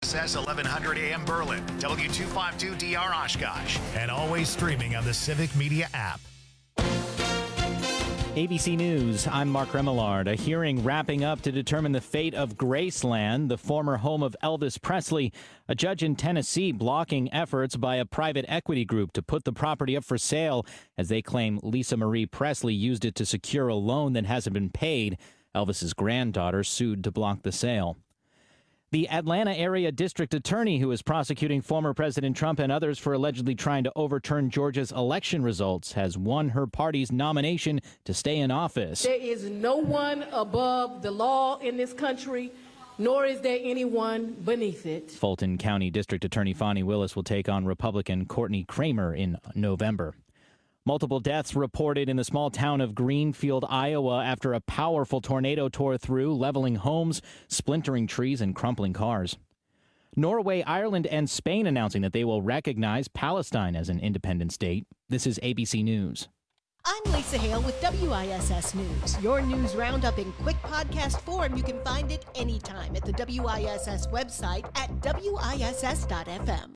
WISS 1100 AM Berlin, W252DR Oshkosh, and always streaming on the Civic Media app. ABC News, I'm Mark Remillard. A hearing wrapping up to determine the fate of Graceland, the former home of Elvis Presley. A judge in Tennessee blocking efforts by a private equity group to put the property up for sale as they claim Lisa Marie Presley used it to secure a loan that hasn't been paid. Elvis's granddaughter sued to block the sale. The Atlanta area district attorney who is prosecuting former President Trump and others for allegedly trying to overturn Georgia's election results has won her party's nomination to stay in office. There is no one above the law in this country, nor is there anyone beneath it. Fulton County District Attorney Fani Willis will take on Republican Courtney Kramer in November. Multiple deaths reported in the small town of Greenfield, Iowa, after a powerful tornado tore through, leveling homes, splintering trees, and crumpling cars. Norway, Ireland, and Spain announcing that they will recognize Palestine as an independent state. This is ABC News. I'm Lisa Hale with WISS News. Your news roundup in quick podcast form. You can find it anytime at the WISS website at WISS.FM.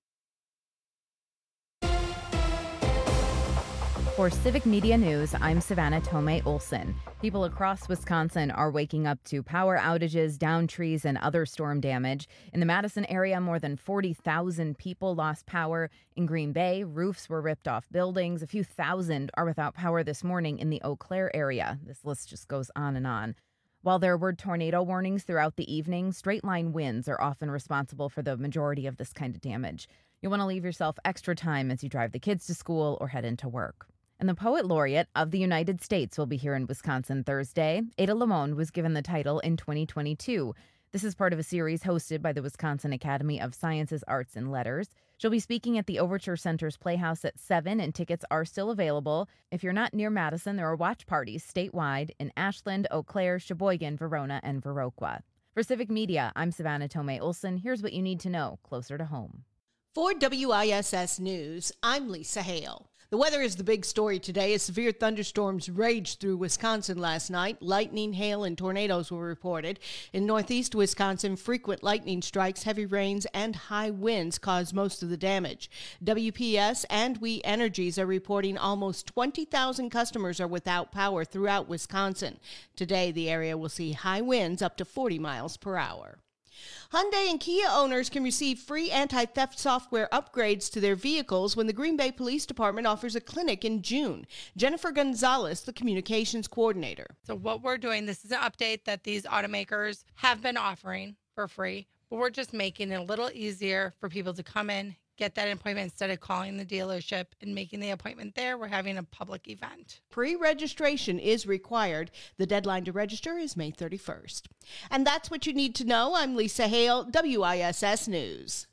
For Civic Media News, I'm Savannah Tomei Olson. People across Wisconsin are waking up to power outages, downed trees, and other storm damage. In the Madison area, more than 40,000 people lost power. In Green Bay, roofs were ripped off buildings. A few thousand are without power this morning in the Eau Claire area. This list just goes on and on. While there were tornado warnings throughout the evening, straight-line winds are often responsible for the majority of this kind of damage. You'll want to leave yourself extra time as you drive the kids to school or head into work. And the Poet Laureate of the United States will be here in Wisconsin Thursday. Ada Limon was given the title in 2022. This is part of a series hosted by the Wisconsin Academy of Sciences, Arts, and Letters. She'll be speaking at the Overture Center's Playhouse at 7, and tickets are still available. If you're not near Madison, there are watch parties statewide in Ashland, Eau Claire, Sheboygan, Verona, and Viroqua. For Civic Media, I'm Savannah Tomei Olson. Here's what you need to know closer to home. For WISS News, I'm Lisa Hale. The weather is the big story today as severe thunderstorms raged through Wisconsin last night. Lightning, hail, and tornadoes were reported. In northeast Wisconsin, frequent lightning strikes, heavy rains, and high winds caused most of the damage. WPS and We Energies are reporting almost 20,000 customers are without power throughout Wisconsin. Today, the area will see high winds up to 40 miles per hour. Hyundai and Kia owners can receive free anti-theft software upgrades to their vehicles when the Green Bay Police Department offers a clinic in June. Jennifer Gonzalez, the communications coordinator. So what we're doing, this is an update that these automakers have been offering for free, but we're just making it a little easier for people to come in, get that appointment instead of calling the dealership and making the appointment there. We're having a public event. Pre-registration is required. The deadline to register is May 31st. And that's what you need to know. I'm Lisa Hale, WISS News.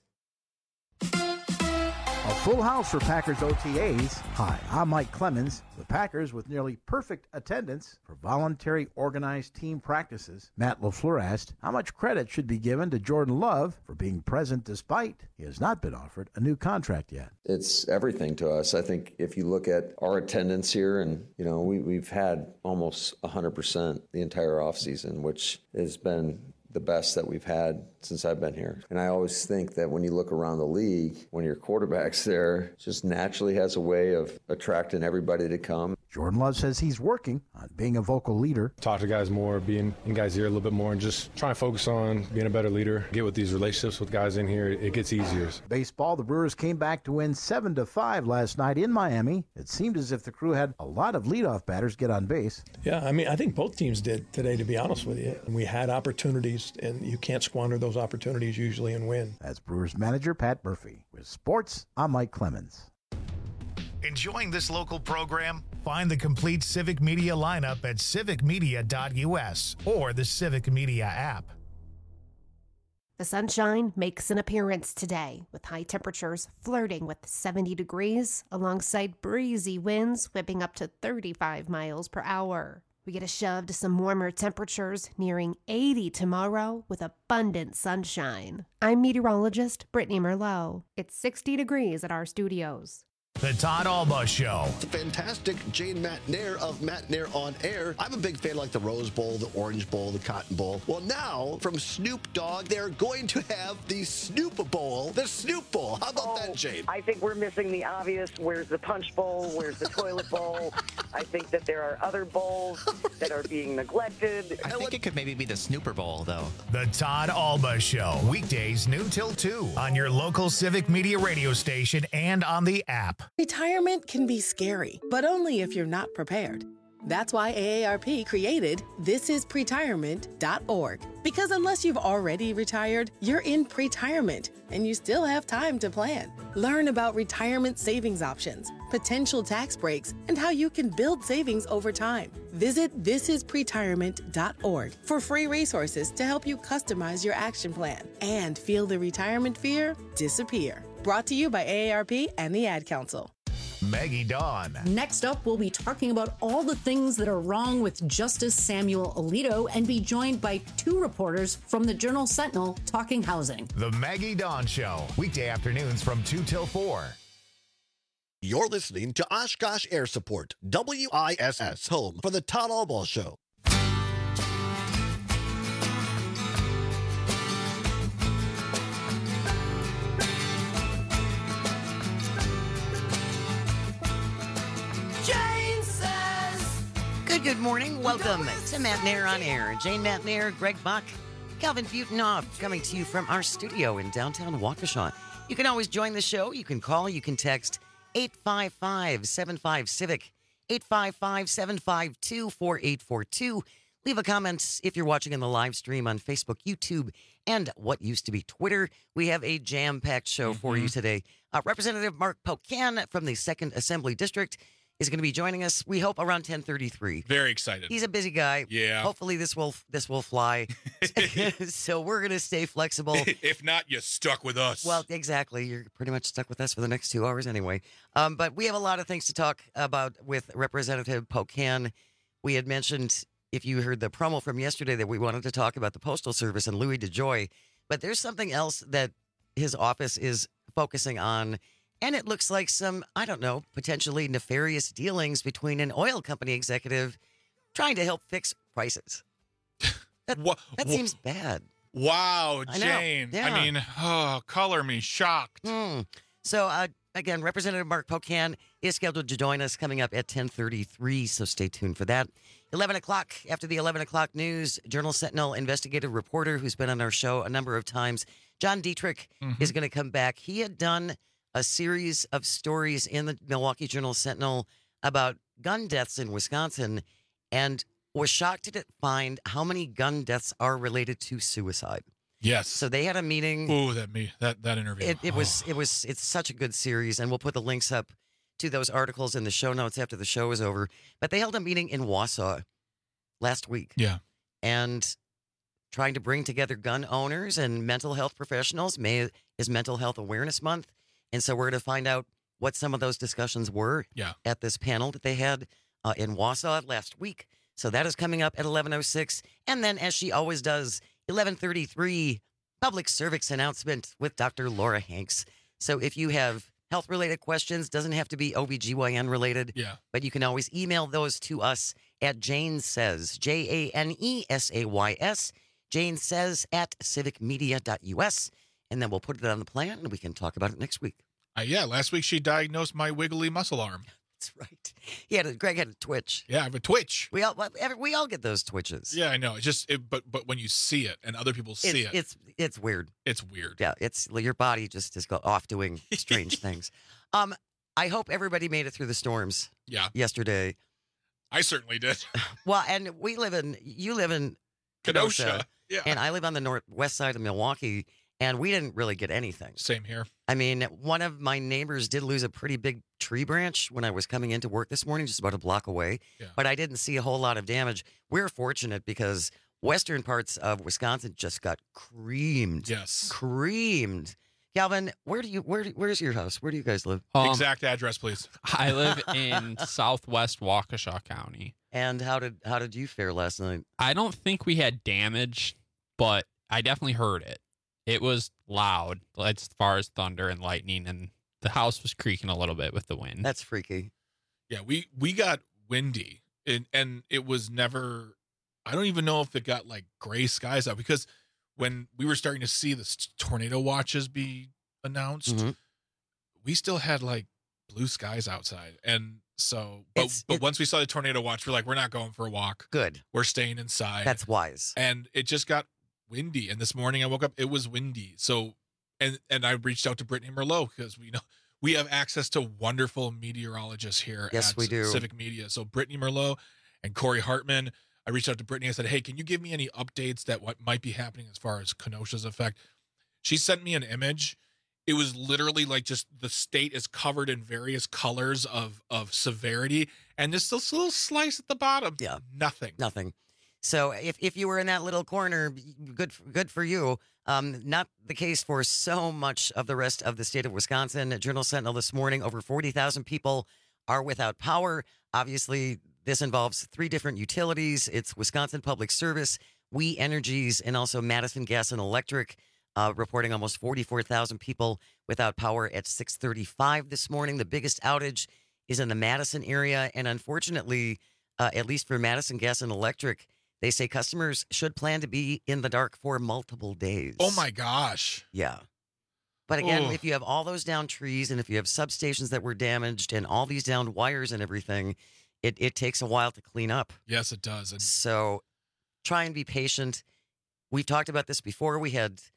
A full house for Packers OTAs. Hi, I'm Mike Clemens. The Packers, with nearly perfect attendance for voluntary organized team practices. Matt LaFleur asked how much credit should be given to Jordan Love for being present despite he has not been offered a new contract yet. It's everything to us. I think if you look at our attendance here, and we've had almost 100% the entire offseason, which has been the best that we've had since I've been here. And I always think that when you look around the league, when your quarterback's there, it just naturally has a way of attracting everybody to come. Jordan Love says he's working on being a vocal leader. Talk to guys more, being in guys' ear a little bit more, and just trying to focus on being a better leader. Get with these relationships with guys in here, it gets easier. Baseball, the Brewers came back to win 7-5 last night in Miami. It seemed as if the Crew had a lot of leadoff batters get on base. Yeah, I think both teams did today, to be honest with you. And we had opportunities, and you can't squander those opportunities usually and win. That's Brewers manager Pat Murphy. With sports, I'm Mike Clemens. Enjoying this local program? Find the complete Civic Media lineup at civicmedia.us or the Civic Media app. The sunshine makes an appearance today, with high temperatures flirting with 70 degrees, alongside breezy winds whipping up to 35 miles per hour. We get a shove to some warmer temperatures nearing 80 tomorrow with abundant sunshine. I'm meteorologist Brittany Merlot. It's 60 degrees at our studios. The Todd Alba Show. The fantastic Jane Matt Nair of Matt Nair on Air. I'm a big fan like the Rose Bowl, the Orange Bowl, the Cotton Bowl. Well, now, from Snoop Dogg, they're going to have the Snoop Bowl. The Snoop Bowl. How about that, Jane? I think we're missing the obvious. Where's the Punch Bowl? Where's the Toilet Bowl? I think that there are other bowls that are being neglected. I think it could maybe be the Snooper Bowl, though. The Todd Alba Show. Weekdays noon till 2 on your local Civic Media radio station and on the app. Retirement can be scary, but only if you're not prepared. That's why AARP created thisispretirement.org. Because unless you've already retired, you're in pretirement and you still have time to plan. Learn about retirement savings options, potential tax breaks, and how you can build savings over time. Visit thisispretirement.org for free resources to help you customize your action plan and feel the retirement fear disappear. Brought to you by AARP and the Ad Council. Maggie Dawn. Next up, we'll be talking about all the things that are wrong with Justice Samuel Alito and be joined by 2 reporters from the Journal-Sentinel talking housing. The Maggie Dawn Show. Weekday afternoons from 2 till 4. You're listening to Oshkosh Air Support, WISS, home for the Todd Alba Show. Good morning. Welcome to Matt Nair on Air. Jane Matt Nair, Greg Buck, Calvin Butenhoff, coming to you from our studio in downtown Waukesha. You can always join the show. You can call. You can text 855-75-CIVIC, 855-752-4842. Leave a comment if you're watching in the live stream on Facebook, YouTube, and what used to be Twitter. We have a jam-packed show for you today. Representative Mark Pocan from the 2nd Assembly District is going to be joining us, we hope, around 10:33. Very excited. He's a busy guy. Yeah. Hopefully this will fly. So we're going to stay flexible. If not, you're stuck with us. Well, exactly. You're pretty much stuck with us for the next 2 hours anyway. But we have a lot of things to talk about with Representative Pocan. We had mentioned, if you heard the promo from yesterday, that we wanted to talk about the Postal Service and Louis DeJoy. But there's something else that his office is focusing on. And it looks like some, I don't know, potentially nefarious dealings between an oil company executive trying to help fix prices. That seems bad. Wow, Jane. Yeah. I mean, color me shocked. So, again, Representative Mark Pocan is scheduled to join us coming up at 10:33, so stay tuned for that. 11 o'clock, after the 11 o'clock news, Journal-Sentinel investigative reporter who's been on our show a number of times, John Dietrich, is going to come back. He had done a series of stories in the Milwaukee Journal-Sentinel about gun deaths in Wisconsin and was shocked to find how many gun deaths are related to suicide. Yes. So they had a meeting. Ooh, that interview. It's such a good series, and we'll put the links up to those articles in the show notes after the show is over. But they held a meeting in Wausau last week. Yeah. And trying to bring together gun owners and mental health professionals. May is Mental Health Awareness Month. And so we're going to find out what some of those discussions were at this panel that they had in Wausau last week. So that is coming up at 11:06. And then, as she always does, 11:33, public service announcement with Dr. Laura Hanks. So if you have health-related questions, doesn't have to be OBGYN-related, but you can always email those to us at Jane Says, JANESAYS, Jane Says at civicmedia.us. And then we'll put it on the plan, and we can talk about it next week. Last week she diagnosed my wiggly muscle arm. That's right. Greg had a twitch. Yeah, I have a twitch. We all get those twitches. Yeah, I know. It's just, but when you see it and other people see it's weird. It's weird. Yeah, it's your body just is off doing strange things. I hope everybody made it through the storms. Yesterday. I certainly did. Well, and you live in Kenosha. Yeah. And I live on the northwest side of Milwaukee. And we didn't really get anything. Same here. I mean, one of my neighbors did lose a pretty big tree branch when I was coming into work this morning, just about a block away. Yeah. But I didn't see a whole lot of damage. We're fortunate because western parts of Wisconsin just got creamed. Yes. Creamed. Calvin, where's your house? Where do you guys live? Exact address, please. I live in southwest Waukesha County. And how did you fare last night? I don't think we had damage, but I definitely heard it. It was loud as far as thunder and lightning and The house was creaking a little bit with the wind. That's freaky. Yeah, we got windy, and it was never. I don't even know if it got like gray skies out, because when we were starting to see the tornado watches be announced, we still had like blue skies outside, and so but once we saw the tornado watch, we're like, we're not going for a walk. Good. We're staying inside. That's wise. And it just got windy, and this morning I woke up, it was windy. So and I reached out to Brittany Merlot, because we have access to wonderful meteorologists here Yes, at we do. Civic Media. So Brittany Merlot and Corey Hartman. I reached out to Brittany. I said, hey, can you give me any updates that what might be happening as far as Kenosha's effect? She sent me an image. It was literally like just the state is covered in various colors of severity, and just this little slice at the bottom. Yeah. Nothing. So if you were in that little corner, good for you. Not the case for so much of the rest of the state of Wisconsin. Journal Sentinel this morning, over 40,000 people are without power. Obviously, this involves 3 different utilities. It's Wisconsin Public Service, We Energies, and also Madison Gas and Electric, reporting almost 44,000 people without power at 6:35 this morning. The biggest outage is in the Madison area, and unfortunately, at least for Madison Gas and Electric, they say customers should plan to be in the dark for multiple days. Oh, my gosh. Yeah. But again, if you have all those down trees, and if you have substations that were damaged and all these downed wires and everything, it takes a while to clean up. Yes, it does. So try and be patient. We've talked about this before. We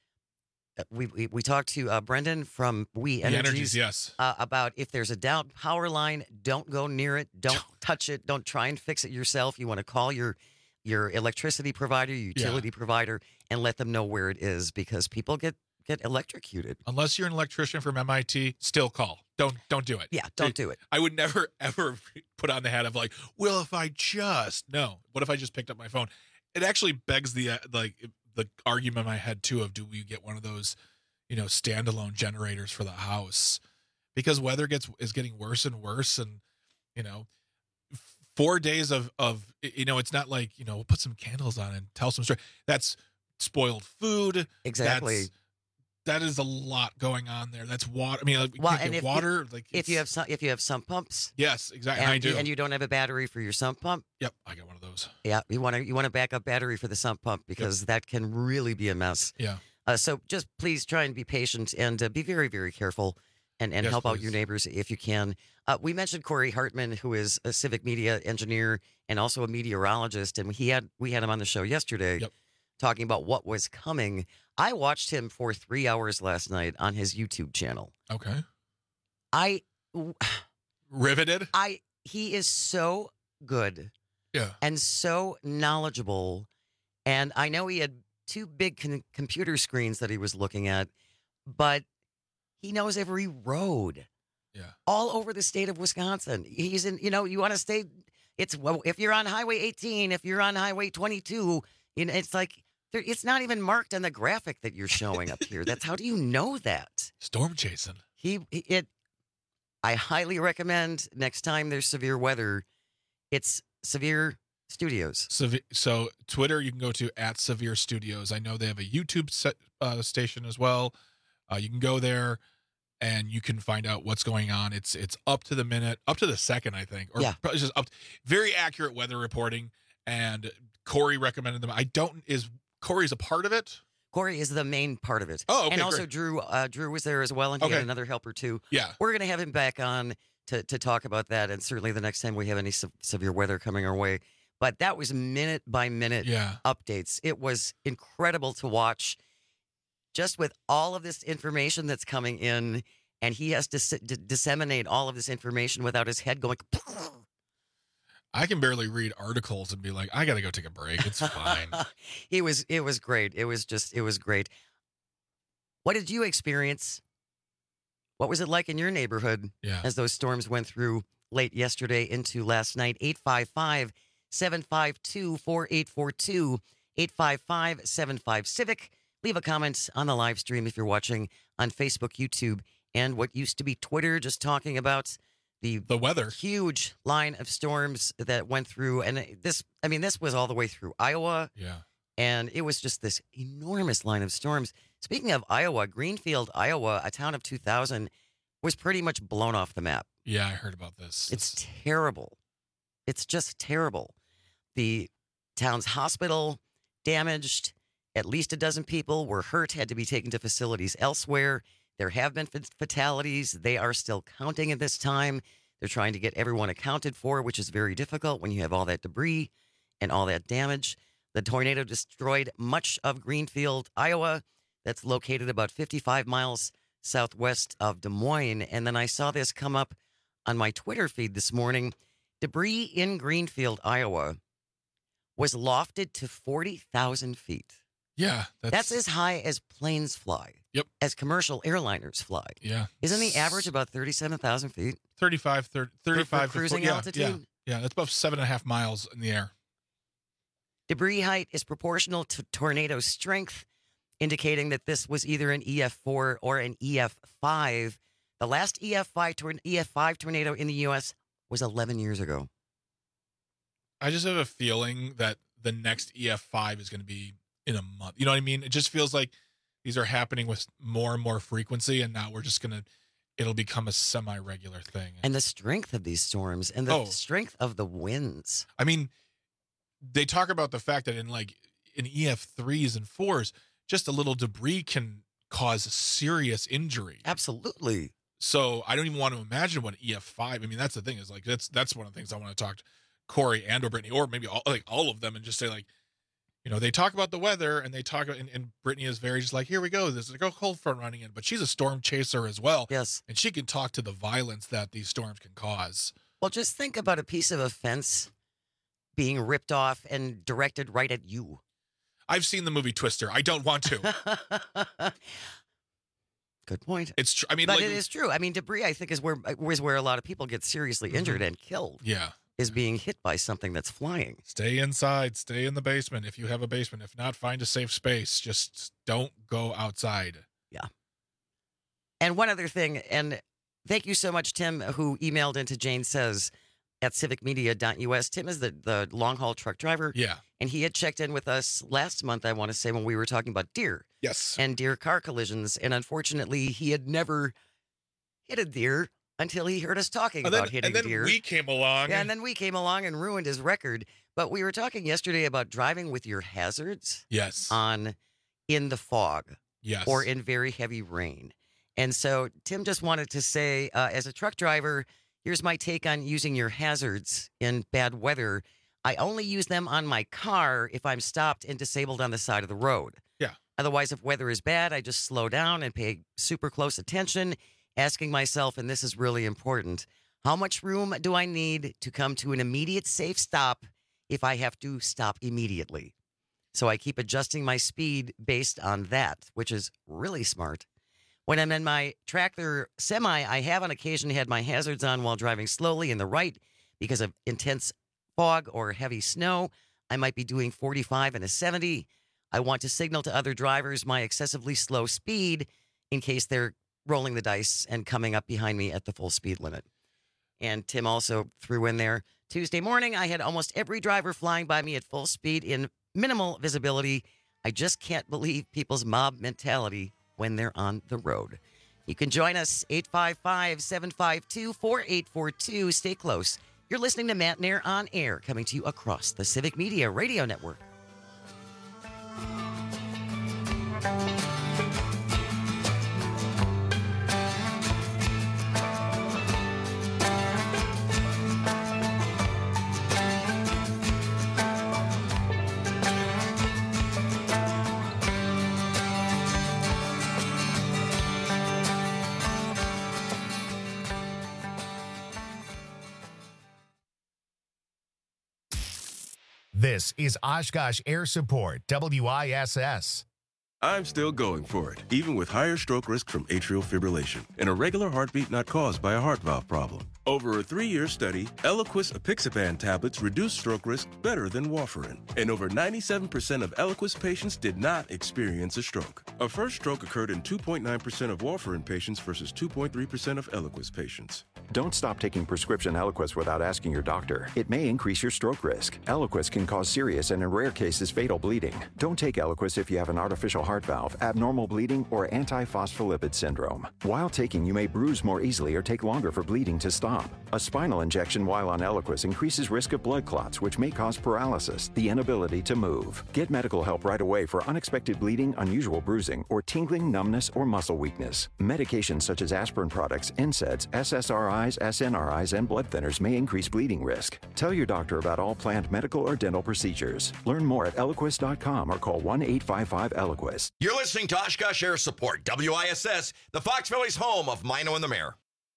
talked to Brendan from We Energies, yes, about if there's a down power line, don't go near it. Don't touch it. Don't try and fix it yourself. You want to call your electricity provider, your utility provider, and let them know where it is, because people get electrocuted. Unless you're an electrician from MIT, still call. Don't do it. Yeah, don't do it. I would never, ever put on the hat of like, well, if I just... No. What if I just picked up my phone? It actually begs the argument in my head, too, of do we get one of those, standalone generators for the house? Because weather is getting worse and worse, and, 4 days of it's not like, we'll put some candles on and tell some story. That's spoiled food. Exactly. That is a lot going on there. That's water. I mean, water. If you have sump pumps. Yes, exactly. And I do. And you don't have a battery for your sump pump. Yep, I got one of those. Yeah, you want a backup battery for the sump pump, because that can really be a mess. Yeah. So just please try and be patient, and be very, very careful, and help out your neighbors if you can. We mentioned Corey Hartman, who is a civic media engineer and also a meteorologist, and we had him on the show yesterday. Yep. Talking about what was coming. I watched him for 3 hours last night on his YouTube channel. Okay. Riveted? He is so good. Yeah. And so knowledgeable. And I know he had 2 big computer screens that he was looking at, but he knows every road. Yeah. All over the state of Wisconsin. He's in, you want to stay, if you're on Highway 18, if you're on Highway 22, it's like, it's not even marked on the graphic that you're showing up here. How do you know that? Storm chasing. I highly recommend next time there's severe weather, it's Severe Studios. So Twitter, you can go to @Severe Studios. I know they have a YouTube station as well. You can go there and you can find out what's going on. It's up to the minute, up to the second, I think. Or probably just very accurate weather reporting. And Corey recommended them. Is Corey's a part of it? Corey is the main part of it. Oh, okay, and also great. Drew was there as well, and he had another helper too. Yeah. We're going to have him back on to talk about that, and certainly the next time we have any severe weather coming our way. But that was minute by minute updates. It was incredible to watch, just with all of this information that's coming in, and he has to disseminate all of this information without his head going... I can barely read articles and be like, I got to go take a break. It's fine. It was great. It was great. What did you experience? What was it like in your neighborhood as those storms went through late yesterday into last night? 855-752-4842, 855-75-CIVIC. Leave a comment on the live stream if you're watching on Facebook, YouTube, and what used to be Twitter, just talking about the weather. Huge line of storms that went through. And this was all the way through Iowa. Yeah. And it was just this enormous line of storms. Speaking of Iowa, Greenfield, Iowa, a town of 2,000, was pretty much blown off the map. Yeah, I heard about this. It's terrible. It's just terrible. The town's hospital damaged. At least a dozen people were hurt, had to be taken to facilities elsewhere. There have been fatalities. They are still counting at this time. They're trying to get everyone accounted for, which is very difficult when you have all that debris and all that damage. The tornado destroyed much of Greenfield, Iowa. That's located about 55 miles southwest of Des Moines. And then I saw this come up on my Twitter feed this morning. Debris in Greenfield, Iowa was lofted to 40,000 feet. Yeah. That's as high as planes fly. Yep. As commercial airliners fly. Yeah. Isn't the average about 37,000 feet? 35 for cruising altitude? Yeah, that's about 7.5 miles in the air. Debris height is proportional to tornado strength, indicating that this was either an EF4 or an EF5. The last EF5 tornado in the U.S. was 11 years ago. I just have a feeling that the next EF5 is going to be in a month. You know what I mean? It just feels like these are happening with more and more frequency, and now it'll become a semi-regular thing. And the strength of these storms and the strength of the winds. I mean, they talk about the fact that in EF3s and 4s, just a little debris can cause serious injury. Absolutely. So I don't even want to imagine what EF5. I mean, that's the thing is like that's one of the things I want to talk to Corey and or Brittany or maybe all of them and just say like, you know, they talk about the weather and they talk about, and Brittany is very just like, here we go. There's a cold front running in, but she's a storm chaser as well. Yes. And she can talk to the violence that these storms can cause. Well, just think about a piece of a fence being ripped off and directed right at you. I've seen the movie Twister. I don't want to. Good point. It's true. I mean, but it is true. I mean, debris, I think, is where a lot of people get seriously injured and killed. Yeah. Is being hit by something that's flying. Stay inside. Stay in the basement if you have a basement. If not, find a safe space. Just don't go outside. Yeah. And one other thing, and thank you so much, Tim, who emailed into Jane Says at civicmedia.us. Tim is the long-haul truck driver. Yeah. And he had checked in with us last month, I want to say, when we were talking about deer. Yes. And deer car collisions. And unfortunately, he had never hit a deer until he heard us talking about hitting deer. And then we came along. Yeah, and then we came along and ruined his record. But we were talking yesterday about driving with your hazards. Yes. In the fog. Yes. Or in very heavy rain. And so Tim just wanted to say, as a truck driver, here's my take on using your hazards in bad weather. I only use them on my car if I'm stopped and disabled on the side of the road. Yeah. Otherwise, if weather is bad, I just slow down and pay super close attention, asking myself, and this is really important, how much room do I need to come to an immediate safe stop if I have to stop immediately? So I keep adjusting my speed based on that, which is really smart. When I'm in my tractor semi, I have on occasion had my hazards on while driving slowly in the right because of intense fog or heavy snow. I might be doing 45 and a 70. I want to signal to other drivers my excessively slow speed in case they're rolling the dice and coming up behind me at the full speed limit. And Tim also threw in there, Tuesday morning, I had almost every driver flying by me at full speed in minimal visibility. I just can't believe people's mob mentality when they're on the road. You can join us, 855-752-4842. Stay close. You're listening to Matt Nair on Air, coming to you across the Civic Media Radio Network. This is Oshkosh Air Support, WISS. I'm still going for it, even with higher stroke risk from atrial fibrillation and a regular heartbeat not caused by a heart valve problem. Over a 3-year study, Eliquis apixaban tablets reduced stroke risk better than warfarin, and over 97% of Eliquis patients did not experience a stroke. A first stroke occurred in 2.9% of warfarin patients versus 2.3% of Eliquis patients. Don't stop taking prescription Eliquis without asking your doctor. It may increase your stroke risk. Eliquis can cause serious and in rare cases fatal bleeding. Don't take Eliquis if you have an artificial heart valve, abnormal bleeding, or antiphospholipid syndrome. While taking, you may bruise more easily or take longer for bleeding to stop. A spinal injection while on Eliquis increases risk of blood clots, which may cause paralysis, the inability to move. Get medical help right away for unexpected bleeding, unusual bruising, or tingling, numbness, or muscle weakness. Medications such as aspirin products, NSAIDs, SSRIs, SNRIs, and blood thinners may increase bleeding risk. Tell your doctor about all planned medical or dental procedures. Learn more at Eliquis.com or call 1-855-ELIQUIS. You're listening to Oshkosh Air Support, WISS, the Fox Valley's home of Mino and the Mayor.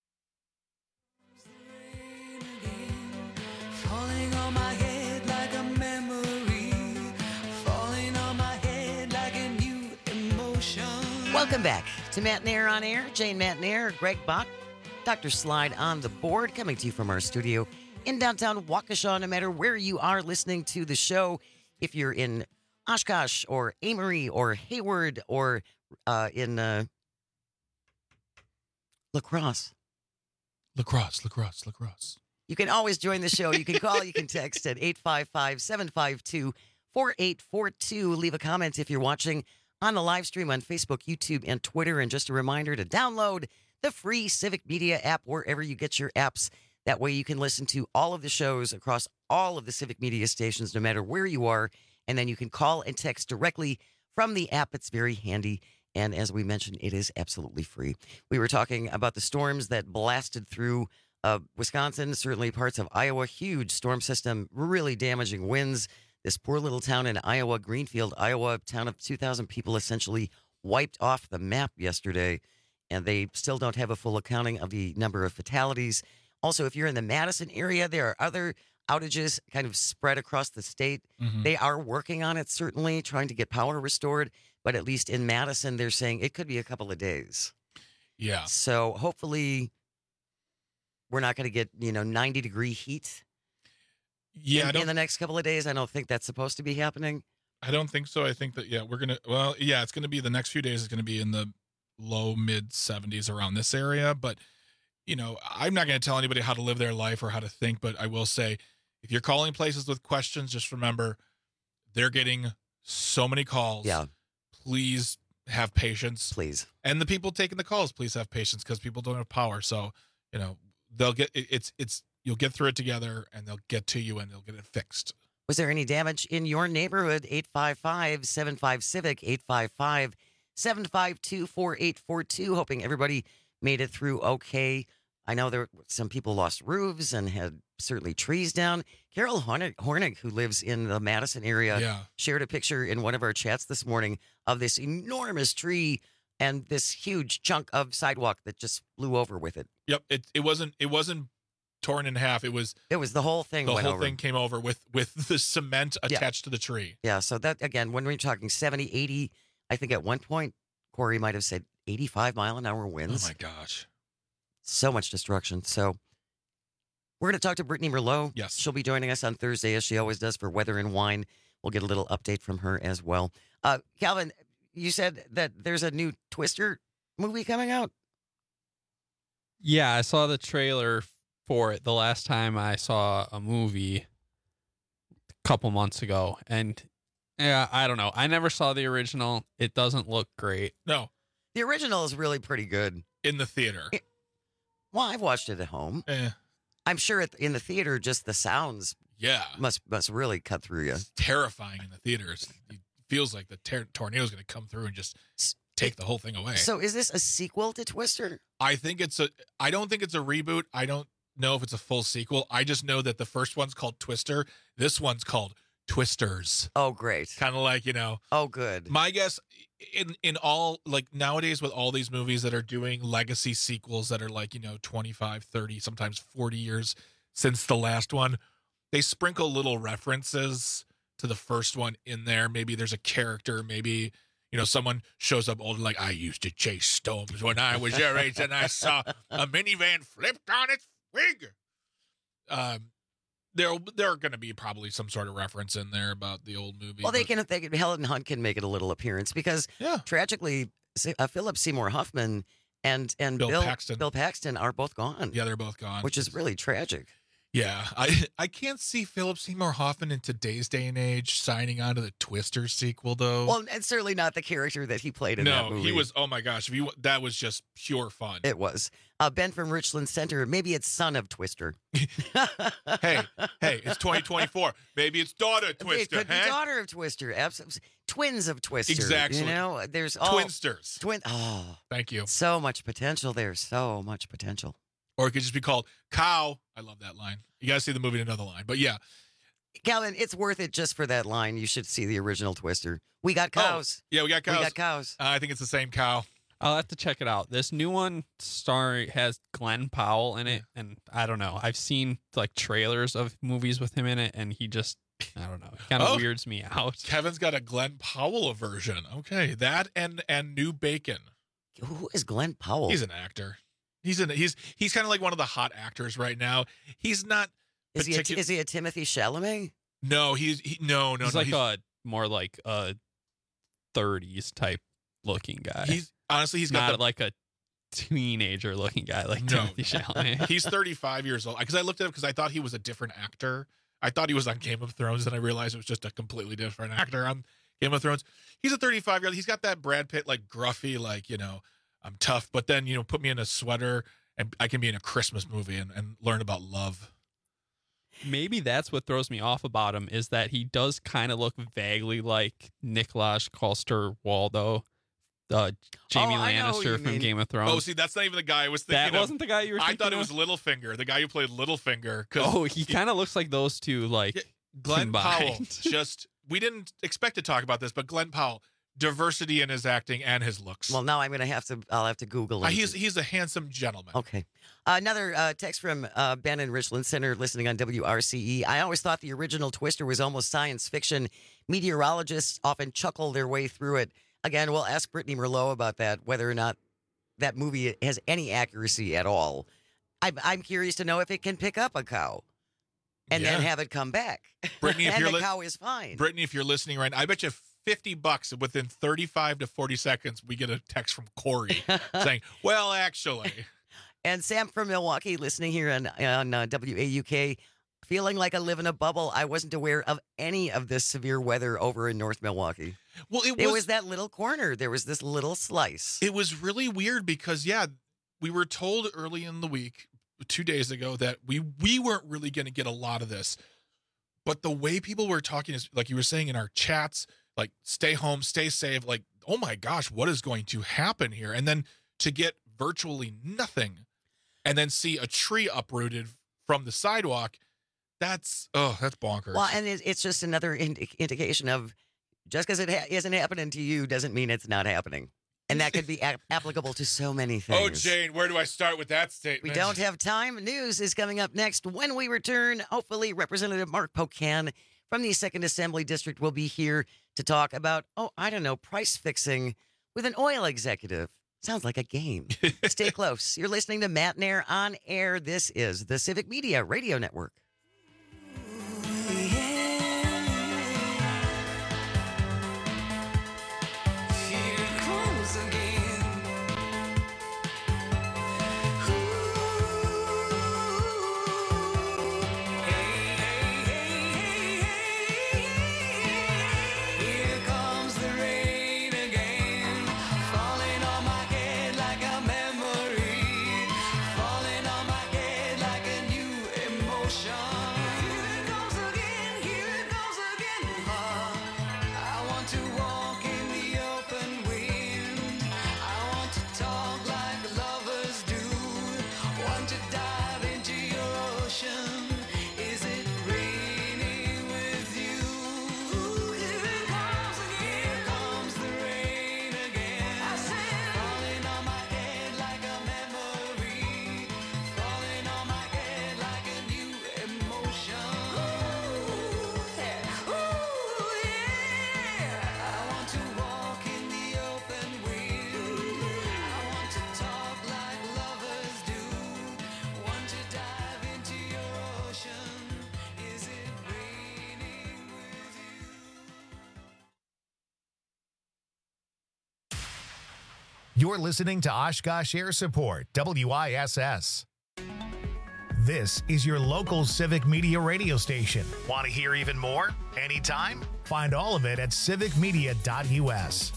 Falling on my head like a memory, falling on my head like a new emotion. Welcome back to Matt Nair on Air. Jane Matt Nair, Greg Bach, Dr. Slide on the board, coming to you from our studio in downtown Waukesha. No matter where you are listening to the show, if you're in Oshkosh or Amory or Hayward or in La Crosse. La Crosse. You can always join the show. You can call, you can text at 855-752-4842. Leave a comment if you're watching on the live stream on Facebook, YouTube, and Twitter. And just a reminder to download the free Civic Media app wherever you get your apps. That way you can listen to all of the shows across all of the Civic Media stations, no matter where you are. And then you can call and text directly from the app. It's very handy. And as we mentioned, it is absolutely free. We were talking about the storms that blasted through Wisconsin, certainly parts of Iowa. Huge storm system, really damaging winds. This poor little town in Iowa, Greenfield, Iowa, town of 2,000 people, essentially wiped off the map yesterday. And they still don't have a full accounting of the number of fatalities. Also, if you're in the Madison area, there are other outages kind of spread across the state. Mm-hmm. They are working on it, certainly, trying to get power restored. But at least in Madison, they're saying it could be a couple of days. Yeah. So in the next couple of days. I don't think that's supposed to be happening. I don't think so. I think that, it's going to be the next few days. It's going to be in the low mid 70s around this area. But, I'm not going to tell anybody how to live their life or how to think. But I will say, if you're calling places with questions, just remember they're getting so many calls. Yeah. Please have patience. Please. And the people taking the calls, please have patience because people don't have power. So, they'll get you'll get through it together and they'll get to you and they'll get it fixed. Was there any damage in your neighborhood? 855-75-CIVIC, 855-752-4842. Hoping everybody made it through okay. I know some people lost roofs and had certainly trees down. Carol Hornig, who lives in the Madison area, shared a picture in one of our chats this morning of this enormous tree and this huge chunk of sidewalk that just flew over with it. Yep, it wasn't torn in half. It was the whole thing. The whole thing came over with the cement attached to the tree. Yeah. So that, again, when we're talking 70, 80, I think at one point Corey might have said 85-mile-an-hour winds. Oh my gosh. So much destruction. So we're going to talk to Brittany Merlot. Yes. She'll be joining us on Thursday, as she always does, for Weather and Wine. We'll get a little update from her as well. Calvin, you said that there's a new Twister movie coming out. Yeah, I saw the trailer for it the last time I saw a movie a couple months ago. And yeah, I don't know. I never saw the original. It doesn't look great. No. The original is really pretty good. In the theater. Well, I've watched it at home. I'm sure in the theater, just the sounds must really cut through you. It's terrifying in the theaters. It feels like the tornado is going to come through and just take the whole thing away. So is this a sequel to Twister? I don't think it's a reboot. I don't know if it's a full sequel. I just know that the first one's called Twister. This one's called Twisters. Oh, great. Kind of like, Oh, good. My guess in all, like nowadays with all these movies that are doing legacy sequels that are like, 25, 30, sometimes 40 years since the last one, they sprinkle little references to the first one in there. Maybe there's a character, maybe, someone shows up old, like, I used to chase storms when I was your age and I saw a minivan flipped on its wing. There are going to be probably some sort of reference in there about the old movie. Well, Helen Hunt can make it a little appearance because tragically, Philip Seymour Hoffman and Bill Paxton are both gone. Yeah, they're both gone. Which is really tragic. Yeah, I can't see Philip Seymour Hoffman in today's day and age signing on to the Twister sequel, though. Well, and certainly not the character that he played in that movie. No, he was, oh my gosh, that was just pure fun. It was. Ben from Richland Center, maybe it's son of Twister. hey, it's 2024. Maybe it's daughter of Twister. It could be daughter of Twister. Twins of Twister. Exactly. You know, there's Twinsters. Thank you. So much potential there. So much potential. Or it could just be called Cow. I love that line. You got to see the movie to know the line. But yeah. Calvin, it's worth it just for that line. You should see the original Twister. We got cows. Yeah, we got cows. We got cows. I think it's the same cow. I'll have to check it out. This new one has Glenn Powell in it, and I don't know. I've seen like trailers of movies with him in it, and he just, I don't know, it kind of weirds me out. Kevin's got a Glenn Powell version. Okay, that and New Bacon. Who is Glenn Powell? He's an actor. He's kind of like one of the hot actors right now. He's not. Is he a Timothy Chalamet? No, he's like a more like a 30s type looking guy. He's not got like a teenager looking guy like Timothy Chalamet. He's 35 years old. Because I looked at him because I thought he was a different actor. I thought he was on Game of Thrones, and I realized it was just a completely different actor on Game of Thrones. He's a 35-year-old. He's got that Brad Pitt like gruffy, like, you know, I'm tough, but then, you know, put me in a sweater and I can be in a Christmas movie and learn about love. Maybe that's what throws me off about him, is that he does kind of look vaguely like Nicholas Coster-Waldau, Jamie Lannister from Game of Thrones. Oh, see, that's not even the guy I was thinking That wasn't the guy you were thinking I thought it of? was Littlefinger, the guy who played Littlefinger. He kind of looks like those two, like, Glenn combined. Powell, we didn't expect to talk about this, but Glenn Powell, diversity in his acting and his looks. Well, now I'll have to Google him. He's a handsome gentleman. Okay. Another text from Ben in Richland Center listening on WRCE. I always thought the original Twister was almost science fiction. Meteorologists often chuckle their way through it. Again, we'll ask Brittany Merlot about that, whether or not that movie has any accuracy at all. I'm curious to know if it can pick up a cow and then have it come back. Brittany, and the cow is fine. Brittany, if you're listening right now, I bet you $50 within 35 to 40 seconds, we get a text from Corey saying, well, actually. And Sam from Milwaukee listening here on WAUK, feeling like I live in a bubble. I wasn't aware of any of this severe weather over in North Milwaukee. Well, it was that little corner. There was this little slice. It was really weird because, we were told early in the week, 2 days ago, that we weren't really going to get a lot of this. But the way people were talking is, like you were saying in our chats, like, stay home, stay safe. Like, oh my gosh, what is going to happen here? And then to get virtually nothing and then see a tree uprooted from the sidewalk, that's bonkers. Well, and it's just another indication of just because it isn't happening to you doesn't mean it's not happening. And that could be applicable to so many things. Oh, Jane, where do I start with that statement? We don't have time. News is coming up next. When we return, hopefully Representative Mark Pocan from the 2nd Assembly District will be here to talk about, price fixing with an oil executive. Sounds like a game. Stay close. You're listening to Matt Nair on air. This is the Civic Media Radio Network. Emotion. You're listening to Oshkosh Air Support, WISS. This is your local Civic Media radio station. Want to hear even more? Anytime? Find all of it at civicmedia.us.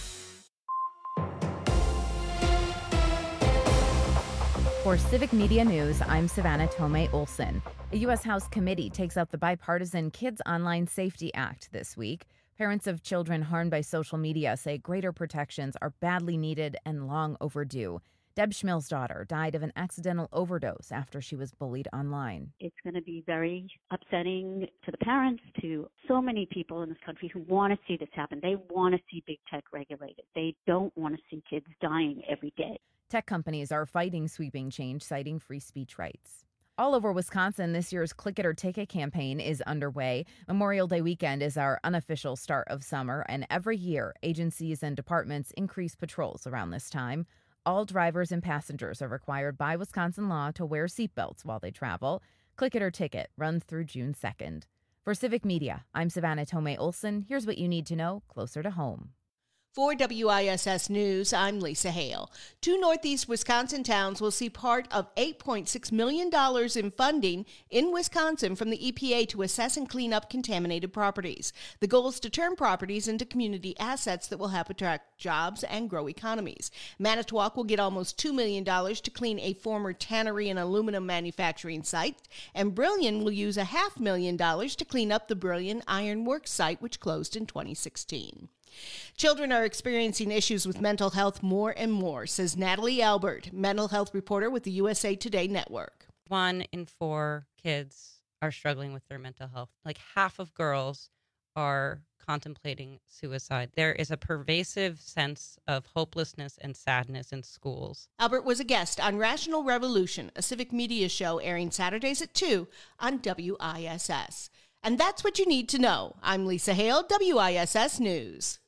For Civic Media News, I'm Savannah Tomei Olson. A U.S. House committee takes up the bipartisan Kids Online Safety Act this week. Parents of children harmed by social media say greater protections are badly needed and long overdue. Deb Schmill's daughter died of an accidental overdose after she was bullied online. It's going to be very upsetting to the parents, to so many people in this country who want to see this happen. They want to see big tech regulated. They don't want to see kids dying every day. Tech companies are fighting sweeping change, citing free speech rights. All over Wisconsin, this year's Click It or Ticket campaign is underway. Memorial Day weekend is our unofficial start of summer, and every year, agencies and departments increase patrols around this time. All drivers and passengers are required by Wisconsin law to wear seatbelts while they travel. Click It or Ticket runs through June 2nd. For Civic Media, I'm Savannah Tomei Olson. Here's what you need to know closer to home. For WISS News, I'm Lisa Hale. 2 northeast Wisconsin towns will see part of $8.6 million in funding in Wisconsin from the EPA to assess and clean up contaminated properties. The goal is to turn properties into community assets that will help attract jobs and grow economies. Manitowoc will get almost $2 million to clean a former tannery and aluminum manufacturing site, and Brillion will use $500,000 to clean up the Brillion Iron Works site, which closed in 2016. Children are experiencing issues with mental health more and more, says Natalie Albert, mental health reporter with the USA Today Network. 1 in 4 kids are struggling with their mental health. Like half of girls are contemplating suicide. There is a pervasive sense of hopelessness and sadness in schools. Albert was a guest on Rational Revolution, a civic media show airing Saturdays at 2 on WISS. And that's what you need to know. I'm Lisa Hale, WISS News.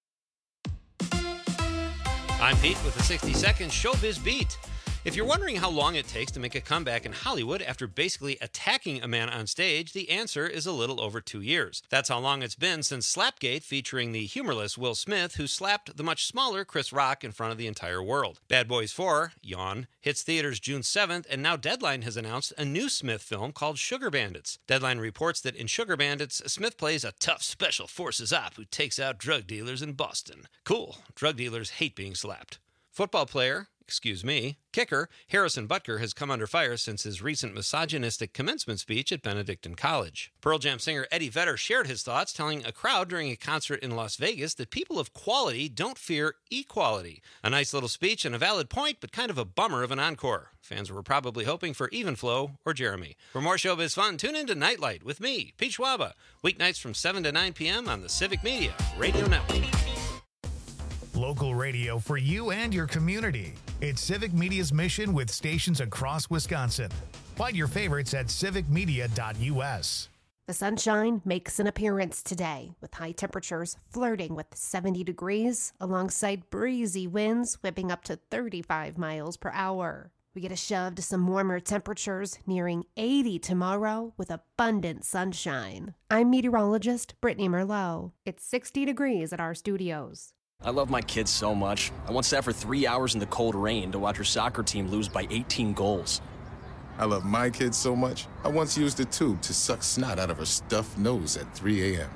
I'm Pete with a 60-second Showbiz Beat. If you're wondering how long it takes to make a comeback in Hollywood after basically attacking a man on stage, the answer is a little over 2 years. That's how long it's been since Slapgate, featuring the humorless Will Smith, who slapped the much smaller Chris Rock in front of the entire world. Bad Boys 4, yawn, hits theaters June 7th, and now Deadline has announced a new Smith film called Sugar Bandits. Deadline reports that in Sugar Bandits, Smith plays a tough special forces op who takes out drug dealers in Boston. Cool. Drug dealers hate being slapped. Football player, kicker, Harrison Butker has come under fire since his recent misogynistic commencement speech at Benedictine College. Pearl Jam singer Eddie Vedder shared his thoughts, telling a crowd during a concert in Las Vegas that people of quality don't fear equality. A nice little speech and a valid point, but kind of a bummer of an encore. Fans were probably hoping for Even Flow or Jeremy. For more showbiz fun, tune in to Nightlight with me, Pete Schwaba, weeknights from 7 to 9 p.m. on the Civic Media Radio Network. Local radio for you and your community. It's Civic Media's mission with stations across Wisconsin. Find your favorites at civicmedia.us. The sunshine makes an appearance today, with high temperatures flirting with 70 degrees, alongside breezy winds whipping up to 35 miles per hour. We get a shove to some warmer temperatures, nearing 80 tomorrow with abundant sunshine. I'm meteorologist Brittany Merlot. It's 60 degrees at our studios. I love my kids so much. I once sat for 3 hours in the cold rain to watch her soccer team lose by 18 goals. I love my kids so much, I once used a tube to suck snot out of her stuffed nose at 3 a.m.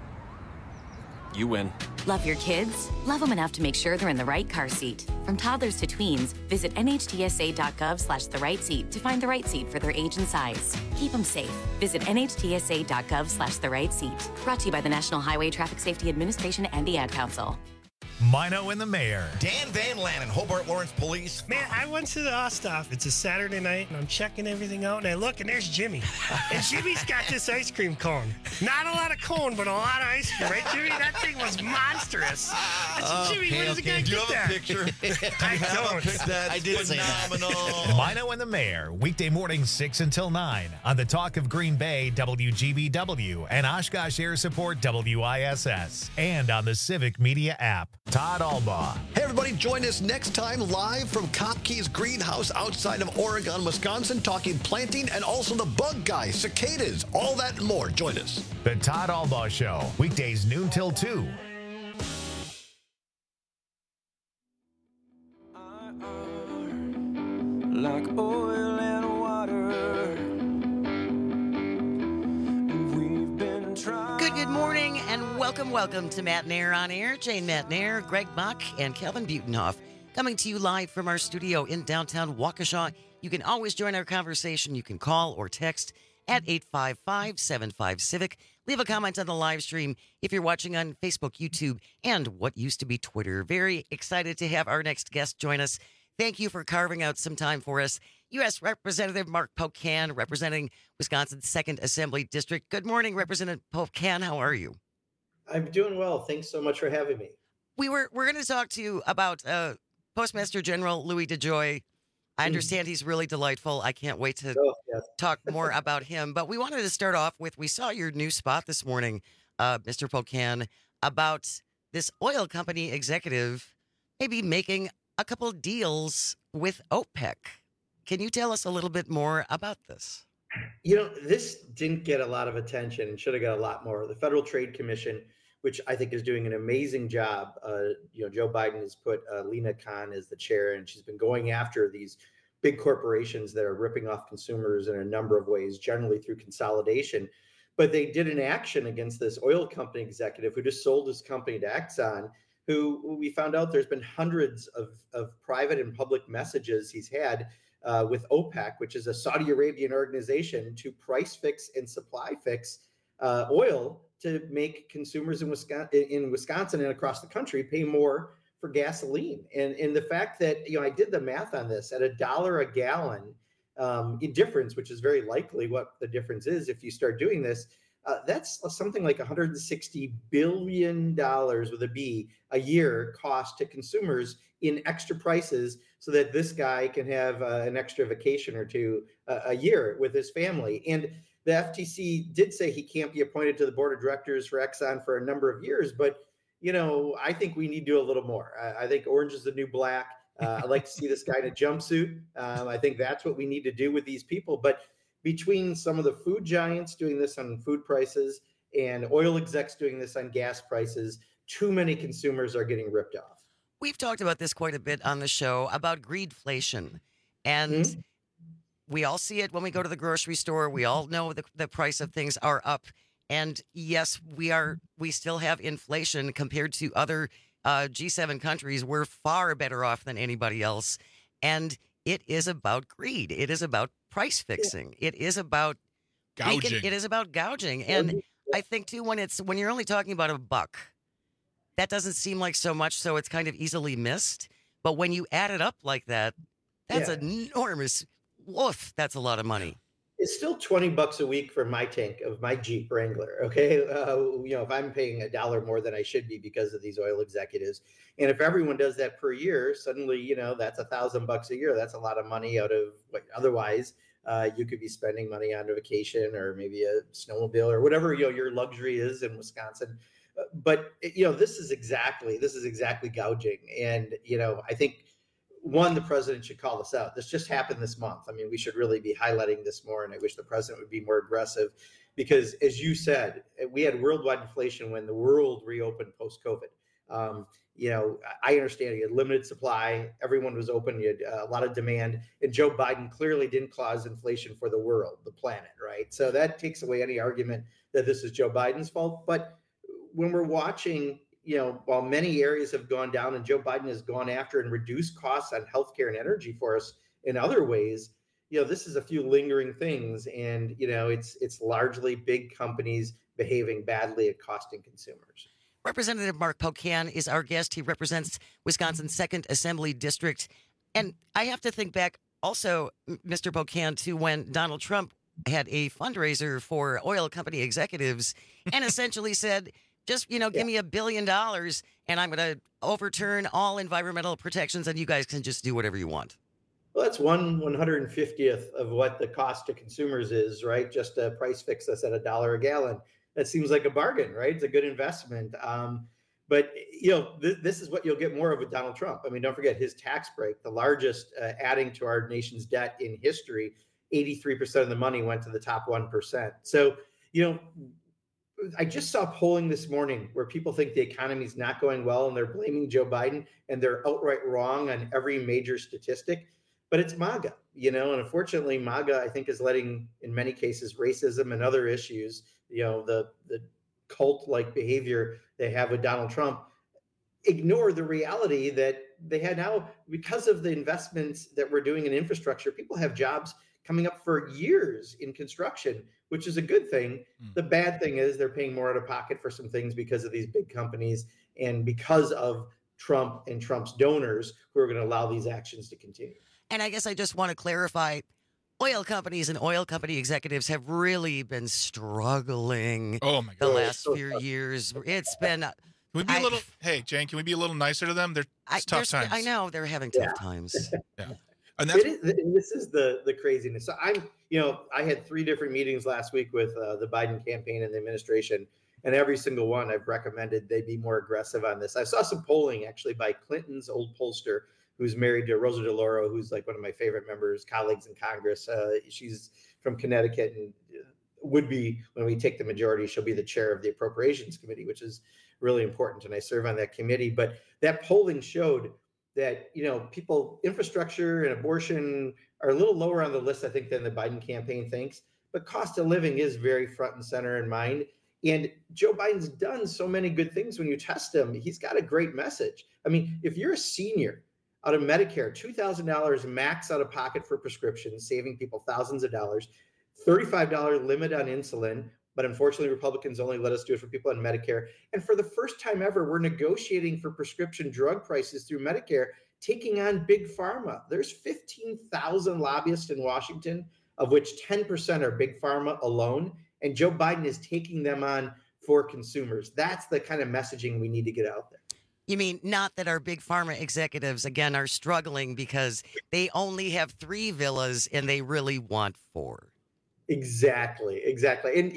You win. Love your kids? Love them enough to make sure they're in the right car seat. From toddlers to tweens, visit nhtsa.gov/the-right-seat to find the right seat for their age and size. Keep them safe. Visit nhtsa.gov/the-right-seat. Brought to you by the National Highway Traffic Safety Administration and the Ad Council. Mino and the Mayor. Dan Van Lannen, Hobart Lawrence Police. Man, I went to the Osthoff. It's a Saturday night, and I'm checking everything out, and I look, and there's Jimmy. And Jimmy's got this ice cream cone. Not a lot of cone, but a lot of ice cream, right, Jimmy? That thing was monstrous. I said, Jimmy, where does the guy get that? Do you have a picture? I don't. I did phenomenal. Mino and the Mayor, weekday mornings 6 until 9 on the Talk of Green Bay, WGBW, and Oshkosh Air Support, WISS, and on the Civic Media app. Todd Albaugh. Hey, everybody, join us next time live from Kopke's Greenhouse outside of Oregon, Wisconsin, talking planting and also the bug guy, cicadas, all that and more. Join us. The Todd Albaugh Show, weekdays noon till 2. like oil and water. We've been trying. Good morning and welcome to Matt Nair on Air. Jane Matt Nair, Greg Buck, and Kelvin Butenhoff coming to you live from our studio in downtown Waukesha. You can always join our conversation. You can call or text at 855-75-CIVIC. Leave a comment on the live stream if you're watching on Facebook, YouTube, and what used to be Twitter. Very excited to have our next guest join us. Thank you for carving out some time for us. U.S. Representative Mark Pocan, representing Wisconsin's 2nd Assembly District. Good morning, Representative Pocan. How are you? I'm doing well. Thanks so much for having me. We're going to talk to you about Postmaster General Louis DeJoy. I understand he's really delightful. I can't wait to talk more about him. But we wanted to start off with, we saw your new spot this morning, Mr. Pocan, about this oil company executive maybe making a couple deals with OPEC. Can you tell us a little bit more about this? You know, this didn't get a lot of attention and should have got a lot more. The Federal Trade Commission, which I think is doing an amazing job. Joe Biden has put Lena Khan as the chair, and she's been going after these big corporations that are ripping off consumers in a number of ways, generally through consolidation. But they did an action against this oil company executive who just sold his company to Exxon, who we found out there's been hundreds of private and public messages he's had with OPEC, which is a Saudi Arabian organization, to price fix and supply fix oil to make consumers in Wisconsin and across the country pay more for gasoline. And the fact that, I did the math on this at $1 a gallon in difference, which is very likely what the difference is if you start doing this, that's something like $160 billion with a B a year cost to consumers in extra prices so that this guy can have an extra vacation or two a year with his family. And the FTC did say he can't be appointed to the board of directors for Exxon for a number of years, but I think we need to do a little more. I think orange is the new black. I'd like to see this guy in a jumpsuit. I think that's what we need to do with these people. But between some of the food giants doing this on food prices and oil execs doing this on gas prices, too many consumers are getting ripped off. We've talked about this quite a bit on the show about greedflation. And we all see it when we go to the grocery store. We all know the price of things are up. And yes, we still have inflation compared to other G7 countries. We're far better off than anybody else. And it is about greed. It is about price fixing. It is about gouging. It is about gouging. And I think too, when you're only talking about $1, that doesn't seem like so much, so it's kind of easily missed. But when you add it up like that, that's enormous. Woof, that's a lot of money. It's still $20 a week for my tank of my Jeep Wrangler. Okay. If I'm paying $1 more than I should be because of these oil executives. And if everyone does that per year, suddenly, that's $1,000 a year. That's a lot of money out of what otherwise you could be spending money on a vacation or maybe a snowmobile or whatever, your luxury is in Wisconsin. But this is exactly gouging. And, I think, one, the president should call this out. This just happened this month. I mean, we should really be highlighting this more, and I wish the president would be more aggressive because, as you said, we had worldwide inflation when the world reopened post-COVID. I understand you had limited supply. Everyone was open. You had a lot of demand. And Joe Biden clearly didn't cause inflation for the world, the planet, right? So that takes away any argument that this is Joe Biden's fault. But when we're watching, while many areas have gone down and Joe Biden has gone after and reduced costs on healthcare and energy for us in other ways, this is a few lingering things. And, it's largely big companies behaving badly at costing consumers. Representative Mark Pocan is our guest. He represents Wisconsin's 2nd Assembly District. And I have to think back also, Mr. Pocan, to when Donald Trump had a fundraiser for oil company executives and essentially said, just, give me $1 billion and I'm going to overturn all environmental protections and you guys can just do whatever you want. Well, that's 1/150th of what the cost to consumers is, right? Just a price fix us at $1 a gallon. That seems like a bargain, right? It's a good investment. But, this is what you'll get more of with Donald Trump. I mean, don't forget his tax break, the largest adding to our nation's debt in history. 83% of the money went to the top 1%. So, I just saw polling this morning where people think the economy is not going well and they're blaming Joe Biden and they're outright wrong on every major statistic. but it's MAGA, and unfortunately MAGA, I think, is letting, in many cases, racism and other issues, the cult-like behavior they have with Donald Trump, ignore the reality that they had now, because of the investments that we're doing in infrastructure. People have jobs coming up for years in construction, which is a good thing. The bad thing is they're paying more out of pocket for some things because of these big companies and because of Trump and Trump's donors who are going to allow these actions to continue. And I guess I just want to clarify, oil companies and oil company executives have really been struggling the last few years. It's been... Can we be a little? Hey, Jane, can we be a little nicer to them? It's tough times. I know they're having tough times. Yeah, and that's this is the craziness. So I had 3 different meetings last week with the Biden campaign and the administration, and every single one I've recommended they be more aggressive on this. I saw some polling actually by Clinton's old pollster, who's married to Rosa DeLauro, who's like one of my favorite colleagues in Congress. She's from Connecticut and would be, when we take the majority, she'll be the chair of the Appropriations Committee, which is really important. And I serve on that committee. But that polling showed that, people, infrastructure and abortion are a little lower on the list, I think, than the Biden campaign thinks. But cost of living is very front and center in mind. And Joe Biden's done so many good things. When you test him, he's got a great message. I mean, if you're a senior out of Medicare, $2,000 max out of pocket for prescriptions, saving people thousands of dollars, $35 limit on insulin, but unfortunately Republicans only let us do it for people on Medicare. And for the first time ever, we're negotiating for prescription drug prices through Medicare, taking on big pharma. There's 15,000 lobbyists in Washington, of which 10% are big pharma alone. And Joe Biden is taking them on for consumers. That's the kind of messaging we need to get out there. You mean not that our big pharma executives, again, are struggling because they only have 3 villas and they really want 4. Exactly. And,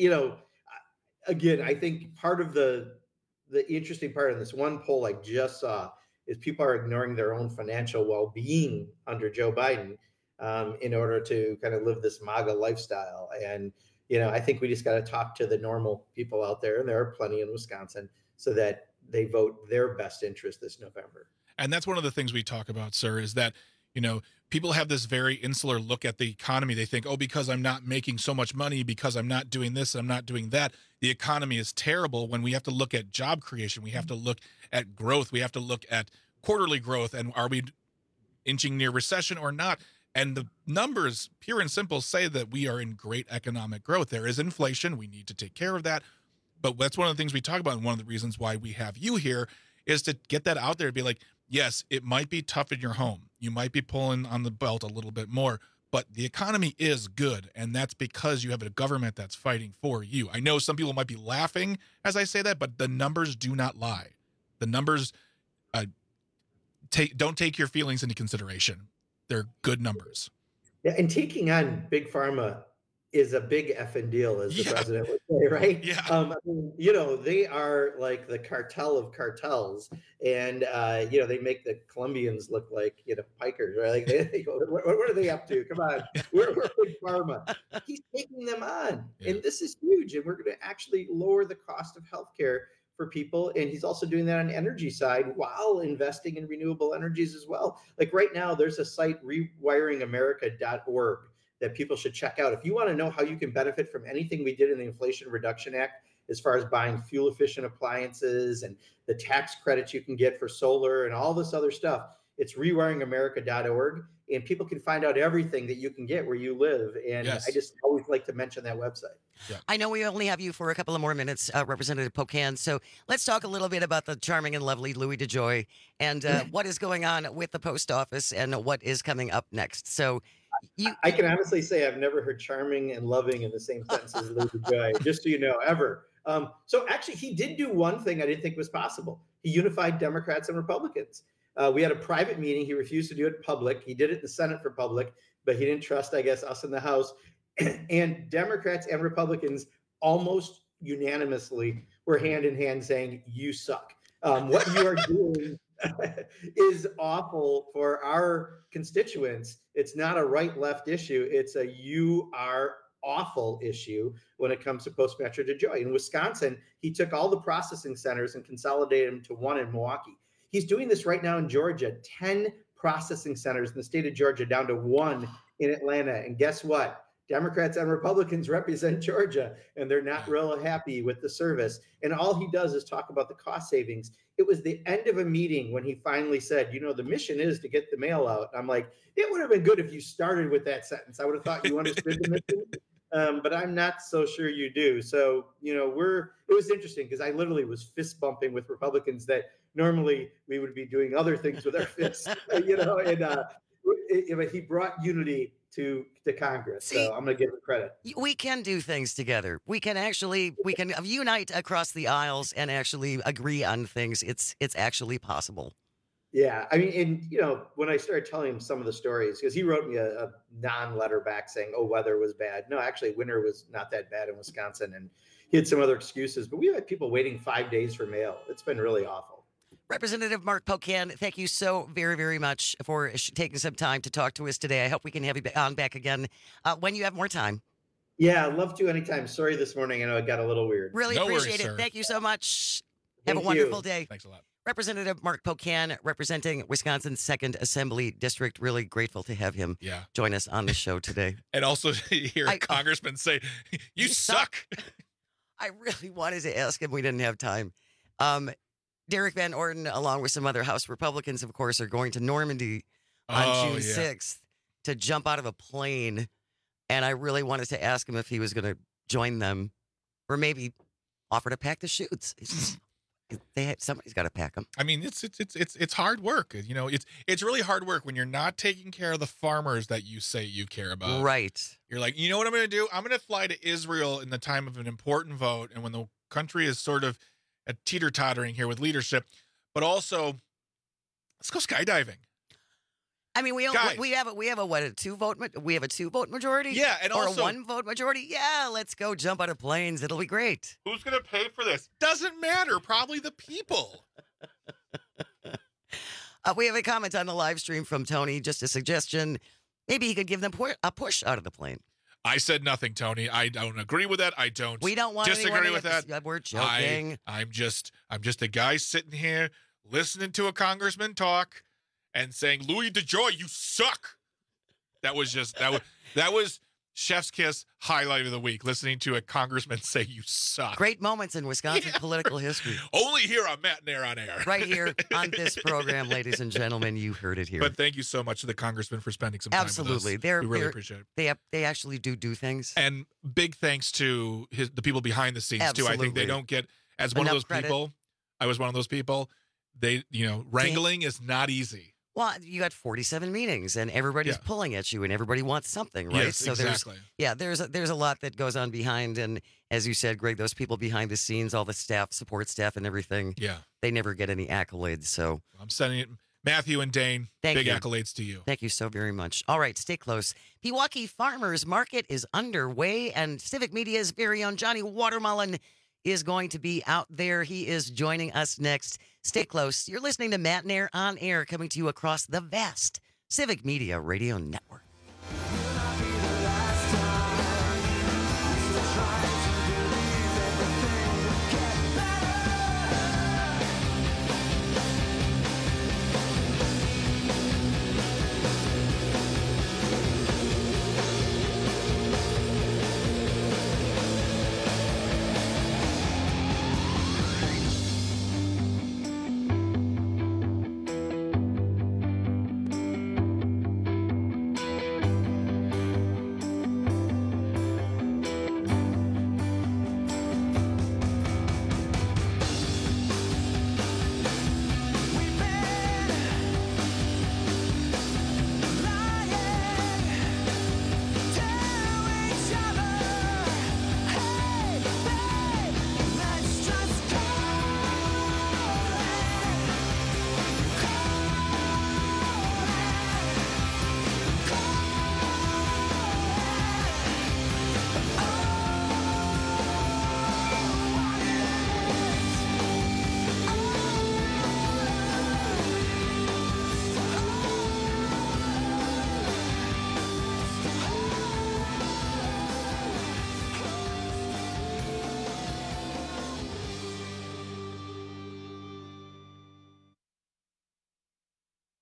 again, I think part of the interesting part of this one poll I just saw is people are ignoring their own financial well-being under Joe Biden in order to kind of live this MAGA lifestyle. And, I think we just got to talk to the normal people out there, and there are plenty in Wisconsin, so that they vote their best interest this November. And that's one of the things we talk about, sir, is that, people have this very insular look at the economy. They think, because I'm not making so much money, because I'm not doing this, I'm not doing that, the economy is terrible. When we have to look at job creation, we have to look at growth, we have to look at quarterly growth, and are we inching near recession or not? And the numbers, pure and simple, say that we are in great economic growth. There is inflation. We need to take care of that. But that's one of the things we talk about, and one of the reasons why we have you here is to get that out there, to be like, yes, it might be tough in your home. You might be pulling on the belt a little bit more, but the economy is good, and that's because you have a government that's fighting for you. I know some people might be laughing as I say that, but the numbers do not lie. The numbers don't take your feelings into consideration. They're good numbers. Yeah, and taking on big pharma is a big effing deal, as the president would say, right? Yeah. They are like the cartel of cartels, and they make the Colombians look like pikers, right? Like they go, what are they up to? Come on, we're big pharma. He's taking them on, and this is huge. And we're going to actually lower the cost of healthcare for people, and he's also doing that on the energy side while investing in renewable energies as well. Like right now, there's a site, rewiringamerica.org, that people should check out. If you want to know how you can benefit from anything we did in the Inflation Reduction Act, as far as buying fuel efficient appliances and the tax credits you can get for solar and all this other stuff, it's rewiringamerica.org, and people can find out everything that you can get where you live. And I just always like to mention that website. Yeah. I know we only have you for a couple of more minutes, Representative Pocan. So let's talk a little bit about the charming and lovely Louis DeJoy and what is going on with the post office and what is coming up next. So I can honestly say I've never heard charming and loving in the same sentence as Louis DeJoy, just so you know, ever. So actually, he did do one thing I didn't think was possible. He unified Democrats and Republicans. We had a private meeting. He refused to do it public. He did it in the Senate for public, but he didn't trust, I guess, us in the House. And Democrats and Republicans almost unanimously were hand in hand saying, you suck. What you are doing is awful for our constituents. It's not a right-left issue. It's a you are awful issue when it comes to Postmaster DeJoy. In Wisconsin, he took all the processing centers and consolidated them to one in Milwaukee. He's doing this right now in Georgia. 10 processing centers in the state of Georgia down to 1 in Atlanta. And guess what? Democrats and Republicans represent Georgia, and they're not real happy with the service. And all he does is talk about the cost savings. It was the end of a meeting when he finally said, the mission is to get the mail out. I'm like, it would have been good if you started with that sentence. I would have thought you understood the mission, but I'm not so sure you do. So, it was interesting because I literally was fist bumping with Republicans that normally we would be doing other things with our fists, and he brought unity to Congress. So I'm going to give him credit. We can do things together. We can unite across the aisles and actually agree on things. It's actually possible. Yeah. I mean, and when I started telling him some of the stories, because he wrote me a non-letter back saying, weather was bad. No, actually winter was not that bad in Wisconsin. And he had some other excuses, but we had people waiting 5 days for mail. It's been really awful. Representative Mark Pocan, thank you so very, very much for taking some time to talk to us today. I hope we can have you on back again when you have more time. Yeah, I'd love to anytime. Sorry this morning. I know it got a little weird. Really appreciate it. Sir. Thank you so much. Have a wonderful day. Thanks a lot. Representative Mark Pocan, representing Wisconsin's 2nd Assembly District. Really grateful to have him join us on the show today. And also to hear a congressman say, you suck. I really wanted to ask him. We didn't have time. Derek Van Orden, along with some other House Republicans, of course, are going to Normandy on June 6th to jump out of a plane. And I really wanted to ask him if he was going to join them or maybe offer to pack the chutes. Somebody's got to pack them. I mean, it's hard work. It's really hard work when you're not taking care of the farmers that you say you care about. Right. You're like, you know what I'm going to do? I'm going to fly to Israel in the time of an important vote. And when the country is sort of teeter-tottering here with leadership, but also let's go skydiving. I mean, we have a 2-vote majority. Yeah, and or also a 1-vote majority. Yeah, let's go jump out of planes. It'll be great. Who's going to pay for this? Doesn't matter. Probably the people. We have a comment on the live stream from Tony. Just a suggestion. Maybe he could give them a push out of the plane. I said nothing, Tony. I don't agree with that. We don't want disagree with that. We're joking. I'm just a guy sitting here listening to a congressman talk and saying, Louis DeJoy, you suck. That was Chef's Kiss highlight of the week, listening to a congressman say you suck. Great moments in Wisconsin political history. Only here on Matt Nair on Air. Right here on this program, ladies and gentlemen. You heard it here. But thank you so much to the congressman for spending some time Absolutely. with us. We really appreciate it. They actually do things. And big thanks to the people behind the scenes, Absolutely. too. I think they don't get, as one of those credit. people, I was one of those people, wrangling is not easy. Well, you got 47 meetings, and everybody's pulling at you, and everybody wants something, right? Yes, so exactly. there's a lot that goes on behind, and as you said, Greg, those people behind the scenes, all the staff, support staff, and everything. Yeah, they never get any accolades. So I'm sending it, Matthew and Dane. Big accolades to you. Thank you so very much. All right, stay close. Pewaukee Farmers Market is underway, and Civic Media's very own Johnny Watermelon is going to be out there. He is joining us next. Stay close. You're listening to Matt Nair on Air, coming to you across the vast Civic Media Radio Network.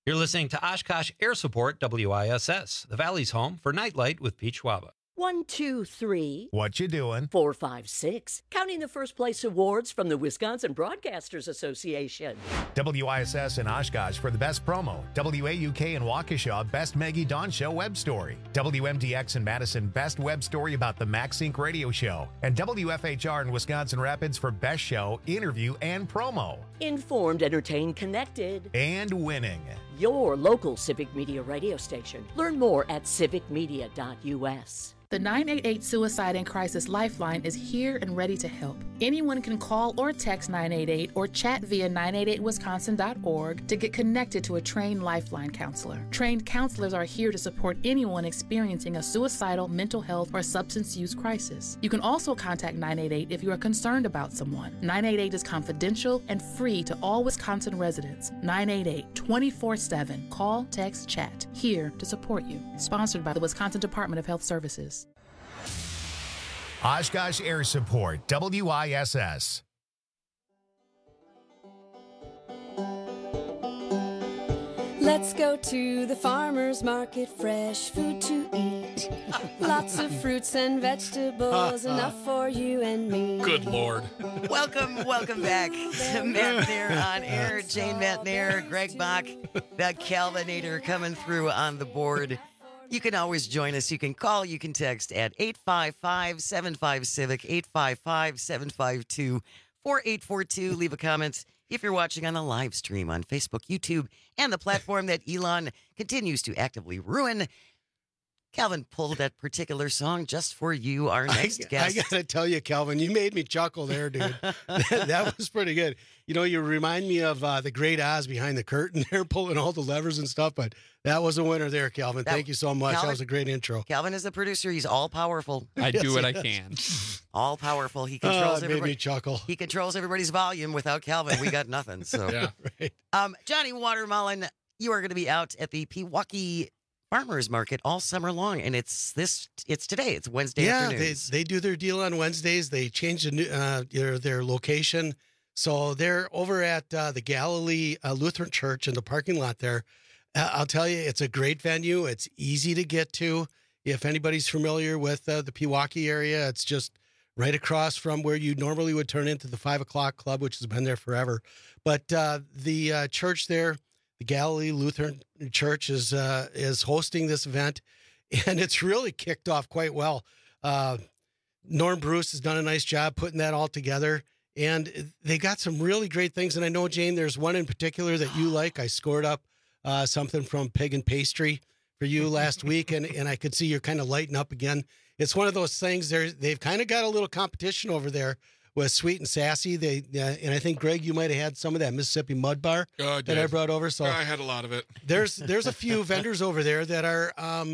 You're listening to Oshkosh Air Support WISS, the Valley's home for Nightlight with Pete Schwaba. 1, 2, 3. What you doing? 4, 5, 6. Counting the first place awards from the Wisconsin Broadcasters Association. WISS in Oshkosh for the best promo. WAUK in Waukesha, best Maggie Dawn Show web story. WMDX in Madison, best web story about the MaxSync radio show. And WFHR in Wisconsin Rapids for best show, interview, and promo. Informed, entertained, connected. And winning. Your local Civic Media radio station. Learn more at civicmedia.us. The 988 Suicide and Crisis Lifeline is here and ready to help. Anyone can call or text 988 or chat via 988wisconsin.org to get connected to a trained Lifeline counselor. Trained counselors are here to support anyone experiencing a suicidal, mental health, or substance use crisis. You can also contact 988 if you are concerned about someone. 988 is confidential and free to all Wisconsin residents. 988 24/7. Call, text, chat. Here to support you. Sponsored by the Wisconsin Department of Health Services. Oshkosh Air Support, WISS. Let's go to the farmer's market, fresh food to eat. Lots of fruits and vegetables, enough for you and me. Good Lord. Welcome back to Matt Nair on Air. Jane Matt Nair, Greg Bach, the Calvinator coming through on the board. You can always join us. You can call, you can text at 855-75-CIVIC, 855-752-4842. Leave a comment if you're watching on the live stream on Facebook, YouTube, and the platform that Elon continues to actively ruin. Calvin pulled that particular song just for you, our next guest. I got to tell you, Calvin, you made me chuckle there, dude. That was pretty good. You know, you remind me of the Great Oz behind the curtain there, pulling all the levers and stuff, but that was a winner there, Calvin. Thank you so much. Calvin, that was a great intro. Calvin is the producer. He's all-powerful. I do what I can. All-powerful. He controls made me chuckle. He controls everybody's volume. Without Calvin, we got nothing. So, yeah, right. Johnny Watermelon, you are going to be out at the Pewaukee Farmers Market all summer long, and it's today. It's Wednesday afternoon. Yeah, they do their deal on Wednesdays. They change their location, so they're over at the Galilee Lutheran Church in the parking lot there. I'll tell you, it's a great venue. It's easy to get to. If anybody's familiar with the Pewaukee area, it's just right across from where you normally would turn into the 5 o'clock club, which has been there forever. But the church there, the Galilee Lutheran Church, is hosting this event, and it's really kicked off quite well. Norm Bruce has done a nice job putting that all together, and they got some really great things. And I know, Jane, there's one in particular that you like. I scored up something from Pig and Pastry for you last week, and I could see you're kind of lighting up again. It's one of those things. They've kind of got a little competition over there with Sweet and Sassy. And I think, Greg, you might have had some of that Mississippi Mud Bar that I brought over. So I had a lot of it. There's a few vendors over there that are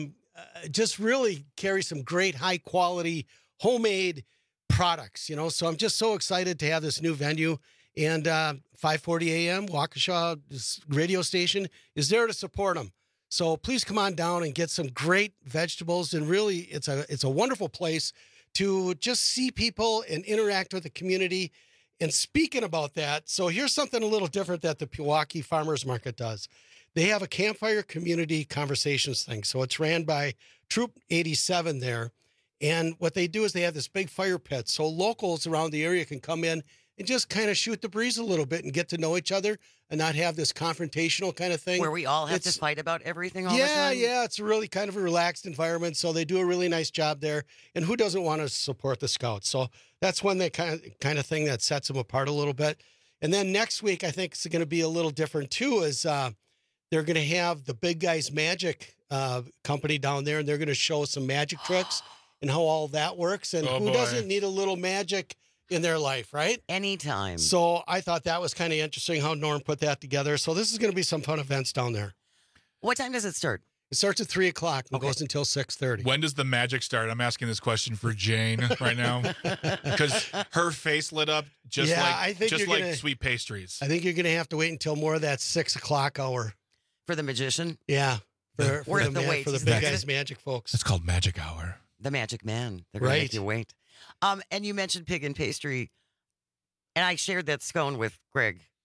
just really carry some great high quality homemade products, you know. So I'm just so excited to have this new venue. And 5:40 a.m. Waukesha radio station is there to support them. So please come on down and get some great vegetables. And really, it's a wonderful place to just see people and interact with the community. And speaking about that, so here's something a little different that the Pewaukee Farmers Market does. They have a campfire community conversations thing. So it's ran by Troop 87 there. And what they do is they have this big fire pit. So locals around the area can come in and just kind of shoot the breeze a little bit and get to know each other and not have this confrontational kind of thing. Where we all have to fight about everything all the time? Yeah. It's a really kind of a relaxed environment. So they do a really nice job there. And who doesn't want to support the Scouts? So that's one that kind of thing that sets them apart a little bit. And then next week, I think it's going to be a little different too, is they're going to have the Big Guys Magic company down there, and they're going to show some magic tricks and how all that works. And who doesn't need a little magic in their life, right? Anytime. So I thought that was kind of interesting how Norm put that together. So this is going to be some fun events down there. What time does it start? It starts at 3 o'clock and goes until 6:30. When does the magic start? I'm asking this question for Jane right now because her face lit up just like sweet pastries. I think you're going to have to wait until more of that 6 o'clock hour. For the magician? Yeah. For the Big Guys Magic folks. It's called Magic Hour. The Magic Man. They're going to make you wait. And you mentioned Pig and Pastry, and I shared that scone with Greg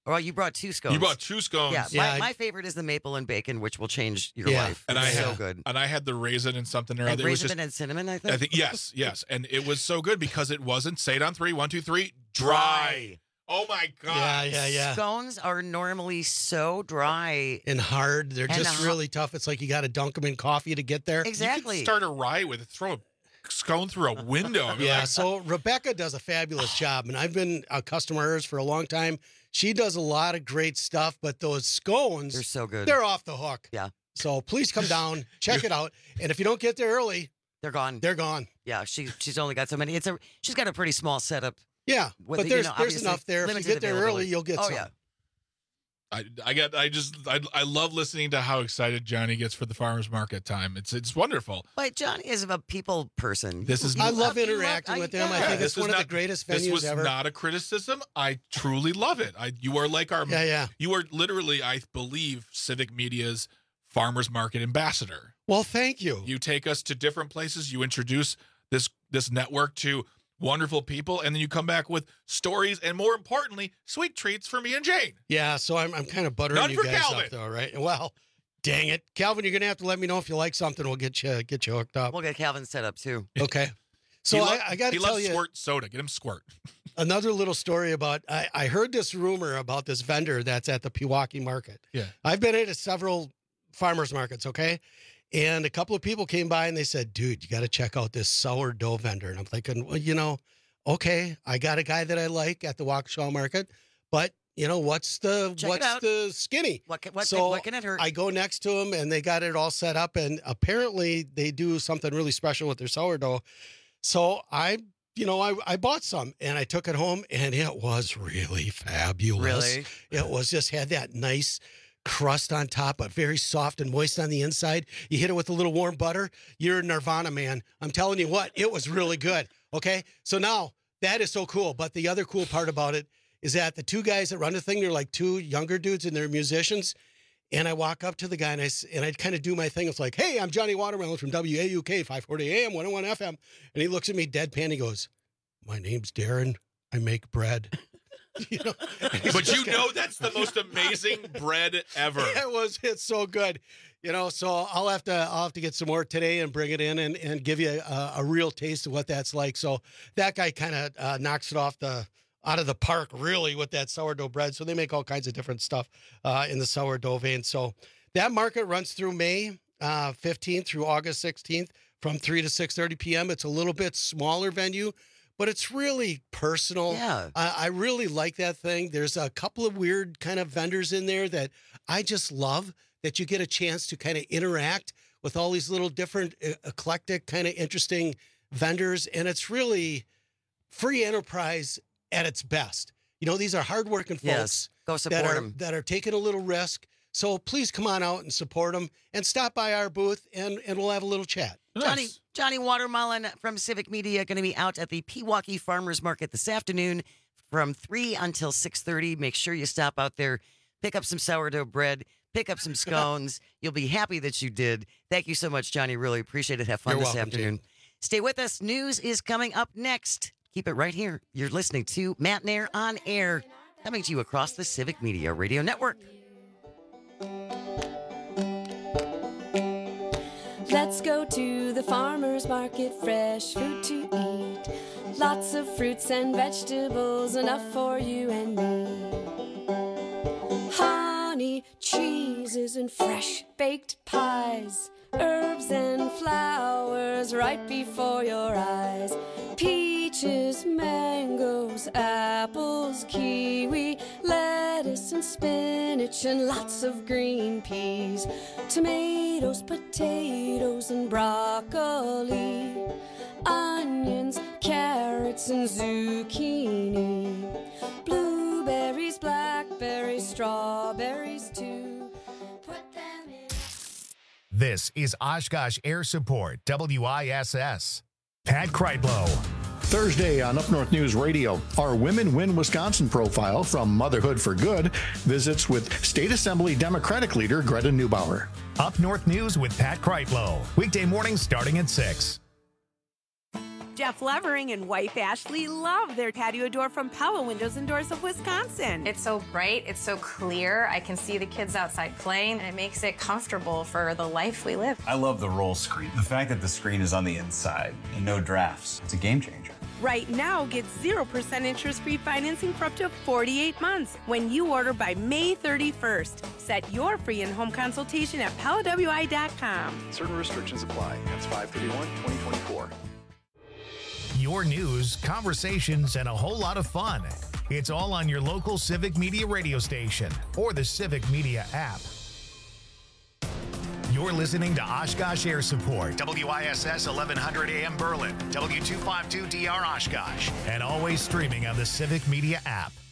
Well, you brought 2 scones. You brought 2 scones. Yeah, my favorite is the maple and bacon, which will change your life. And it's I so had, good. And I had the raisin and something or And other. It was raisin and cinnamon, I think. Yes. And it was so good because it wasn't, say it on 3, 1, 2, 3, dry. Oh my God. Yeah. Scones are normally so dry and hard. They're And just really tough. It's like you got to dunk them in coffee to get there. Exactly. You can start a rye with it. Throw a scone through a window. I mean, Yeah, so Rebecca does a fabulous job, and I've been a customer of hers for a long time. She does a lot of great stuff, but those scones, they're so good. They're off the hook. Yeah. So please come down, check it out, and if you don't get there early, they're gone. They're gone. Yeah, she's only got so many. She's got a pretty small setup. Yeah, with but there's enough there. If you get there early, you'll get some. Yeah. I love listening to how excited Johnny gets for the farmers market time. It's wonderful. But Johnny is a people person. I love interacting with them. I think it's one of the greatest venues This was ever. not a criticism. I truly love it. You are like our You are literally, I believe, Civic Media's farmers market ambassador. Well, thank you. You take us to different places. You introduce this network to wonderful people, and then you come back with stories and, more importantly, sweet treats for me and Jane. Yeah, so I'm kind of buttering None you for guys Calvin. up, though, right? Well, dang it, Calvin, you're gonna have to let me know if you like something. We'll get you hooked up. We'll get Calvin set up too. Okay. So I got to tell you, he loves squirt soda. Get him squirt. Another little story about I heard this rumor about this vendor that's at the Pewaukee market. Yeah. I've been at several farmers markets, okay? And a couple of people came by and they said, dude, you got to check out this sourdough vendor. And I'm thinking, well, okay, I got a guy that I like at the Waukesha market, but what's the skinny? What can it hurt? I go next to him and they got it all set up, and apparently they do something really special with their sourdough. So I bought some and I took it home, and it was really fabulous. Really? It was just had that nice crust on top, but very soft and moist on the inside. You hit it with a little warm butter. You're Nirvana, man. I'm telling you what, it was really good. Okay. So now that is so cool. But the other cool part about it is that the 2 guys that run the thing, they're like 2 younger dudes and they're musicians. And I walk up to the guy and I kind of do my thing. It's like, hey, I'm Johnny Watermelon from WAUK 540 AM, 101 FM. And he looks at me deadpan. He goes, my name's Darren. I make bread. But that's the most amazing bread ever. It's so good. So I'll have to get some more today and bring it in and give you a real taste of what that's like. So that guy kind of knocks it out of the park, really, with that sourdough bread. So they make all kinds of different stuff in the sourdough vein. So that market runs through May 15th through August 16th from 3 to 6:30 p.m. It's a little bit smaller venue, but it's really personal. Yeah. I really like that thing. There's a couple of weird kind of vendors in there that I just love, that you get a chance to kind of interact with all these little different eclectic kind of interesting vendors. And it's really free enterprise at its best. These are hardworking folks. Yes. Go support them. That are taking a little risk. So please come on out and support them and stop by our booth and we'll have a little chat. Johnny Watermelon from Civic Media going to be out at the Pewaukee Farmers Market this afternoon from 3 until 6:30. Make sure you stop out there, pick up some sourdough bread, pick up some scones. You'll be happy that you did. Thank you so much, Johnny. Really appreciate it. Have fun You're this welcome, afternoon. Jane. Stay with us. News is coming up next. Keep it right here. You're listening to Matt Nair on Air, coming to you across the Civic Media Radio Network. Let's go to the farmer's market, fresh food to eat. Lots of fruits and vegetables, enough for you and me. Honey, cheeses, and fresh baked pies. Herbs and flowers right before your eyes. Peaches, mangoes, apples, kiwi, lettuce and spinach, and lots of green peas. Tomatoes, potatoes, and broccoli. Onions, carrots, and zucchini. Blueberries, blackberries, strawberries too. Put them in. This is Oshkosh Air Support, WISS. Pat Kreitlow. Thursday on Up North News Radio, our Women Win Wisconsin profile from Motherhood for Good visits with State Assembly Democratic leader Greta Neubauer. Up North News with Pat Kreitlow. Weekday mornings starting at 6. Jeff Levering and wife Ashley love their patio door from Pella Windows and Doors of Wisconsin. It's so bright, it's so clear. I can see the kids outside playing, and it makes it comfortable for the life we live. I love the roll screen. The fact that the screen is on the inside and no drafts, it's a game changer. Right now, get 0% interest-free financing for up to 48 months when you order by May 31st. Set your free in-home consultation at PellaWI.com. Certain restrictions apply. That's 5/31/2024. Your news, conversations, and a whole lot of fun. It's all on your local Civic Media radio station or the Civic Media app. You're listening to Oshkosh Air Support, WISS 1100 AM Berlin, W252DR Oshkosh, and always streaming on the Civic Media app.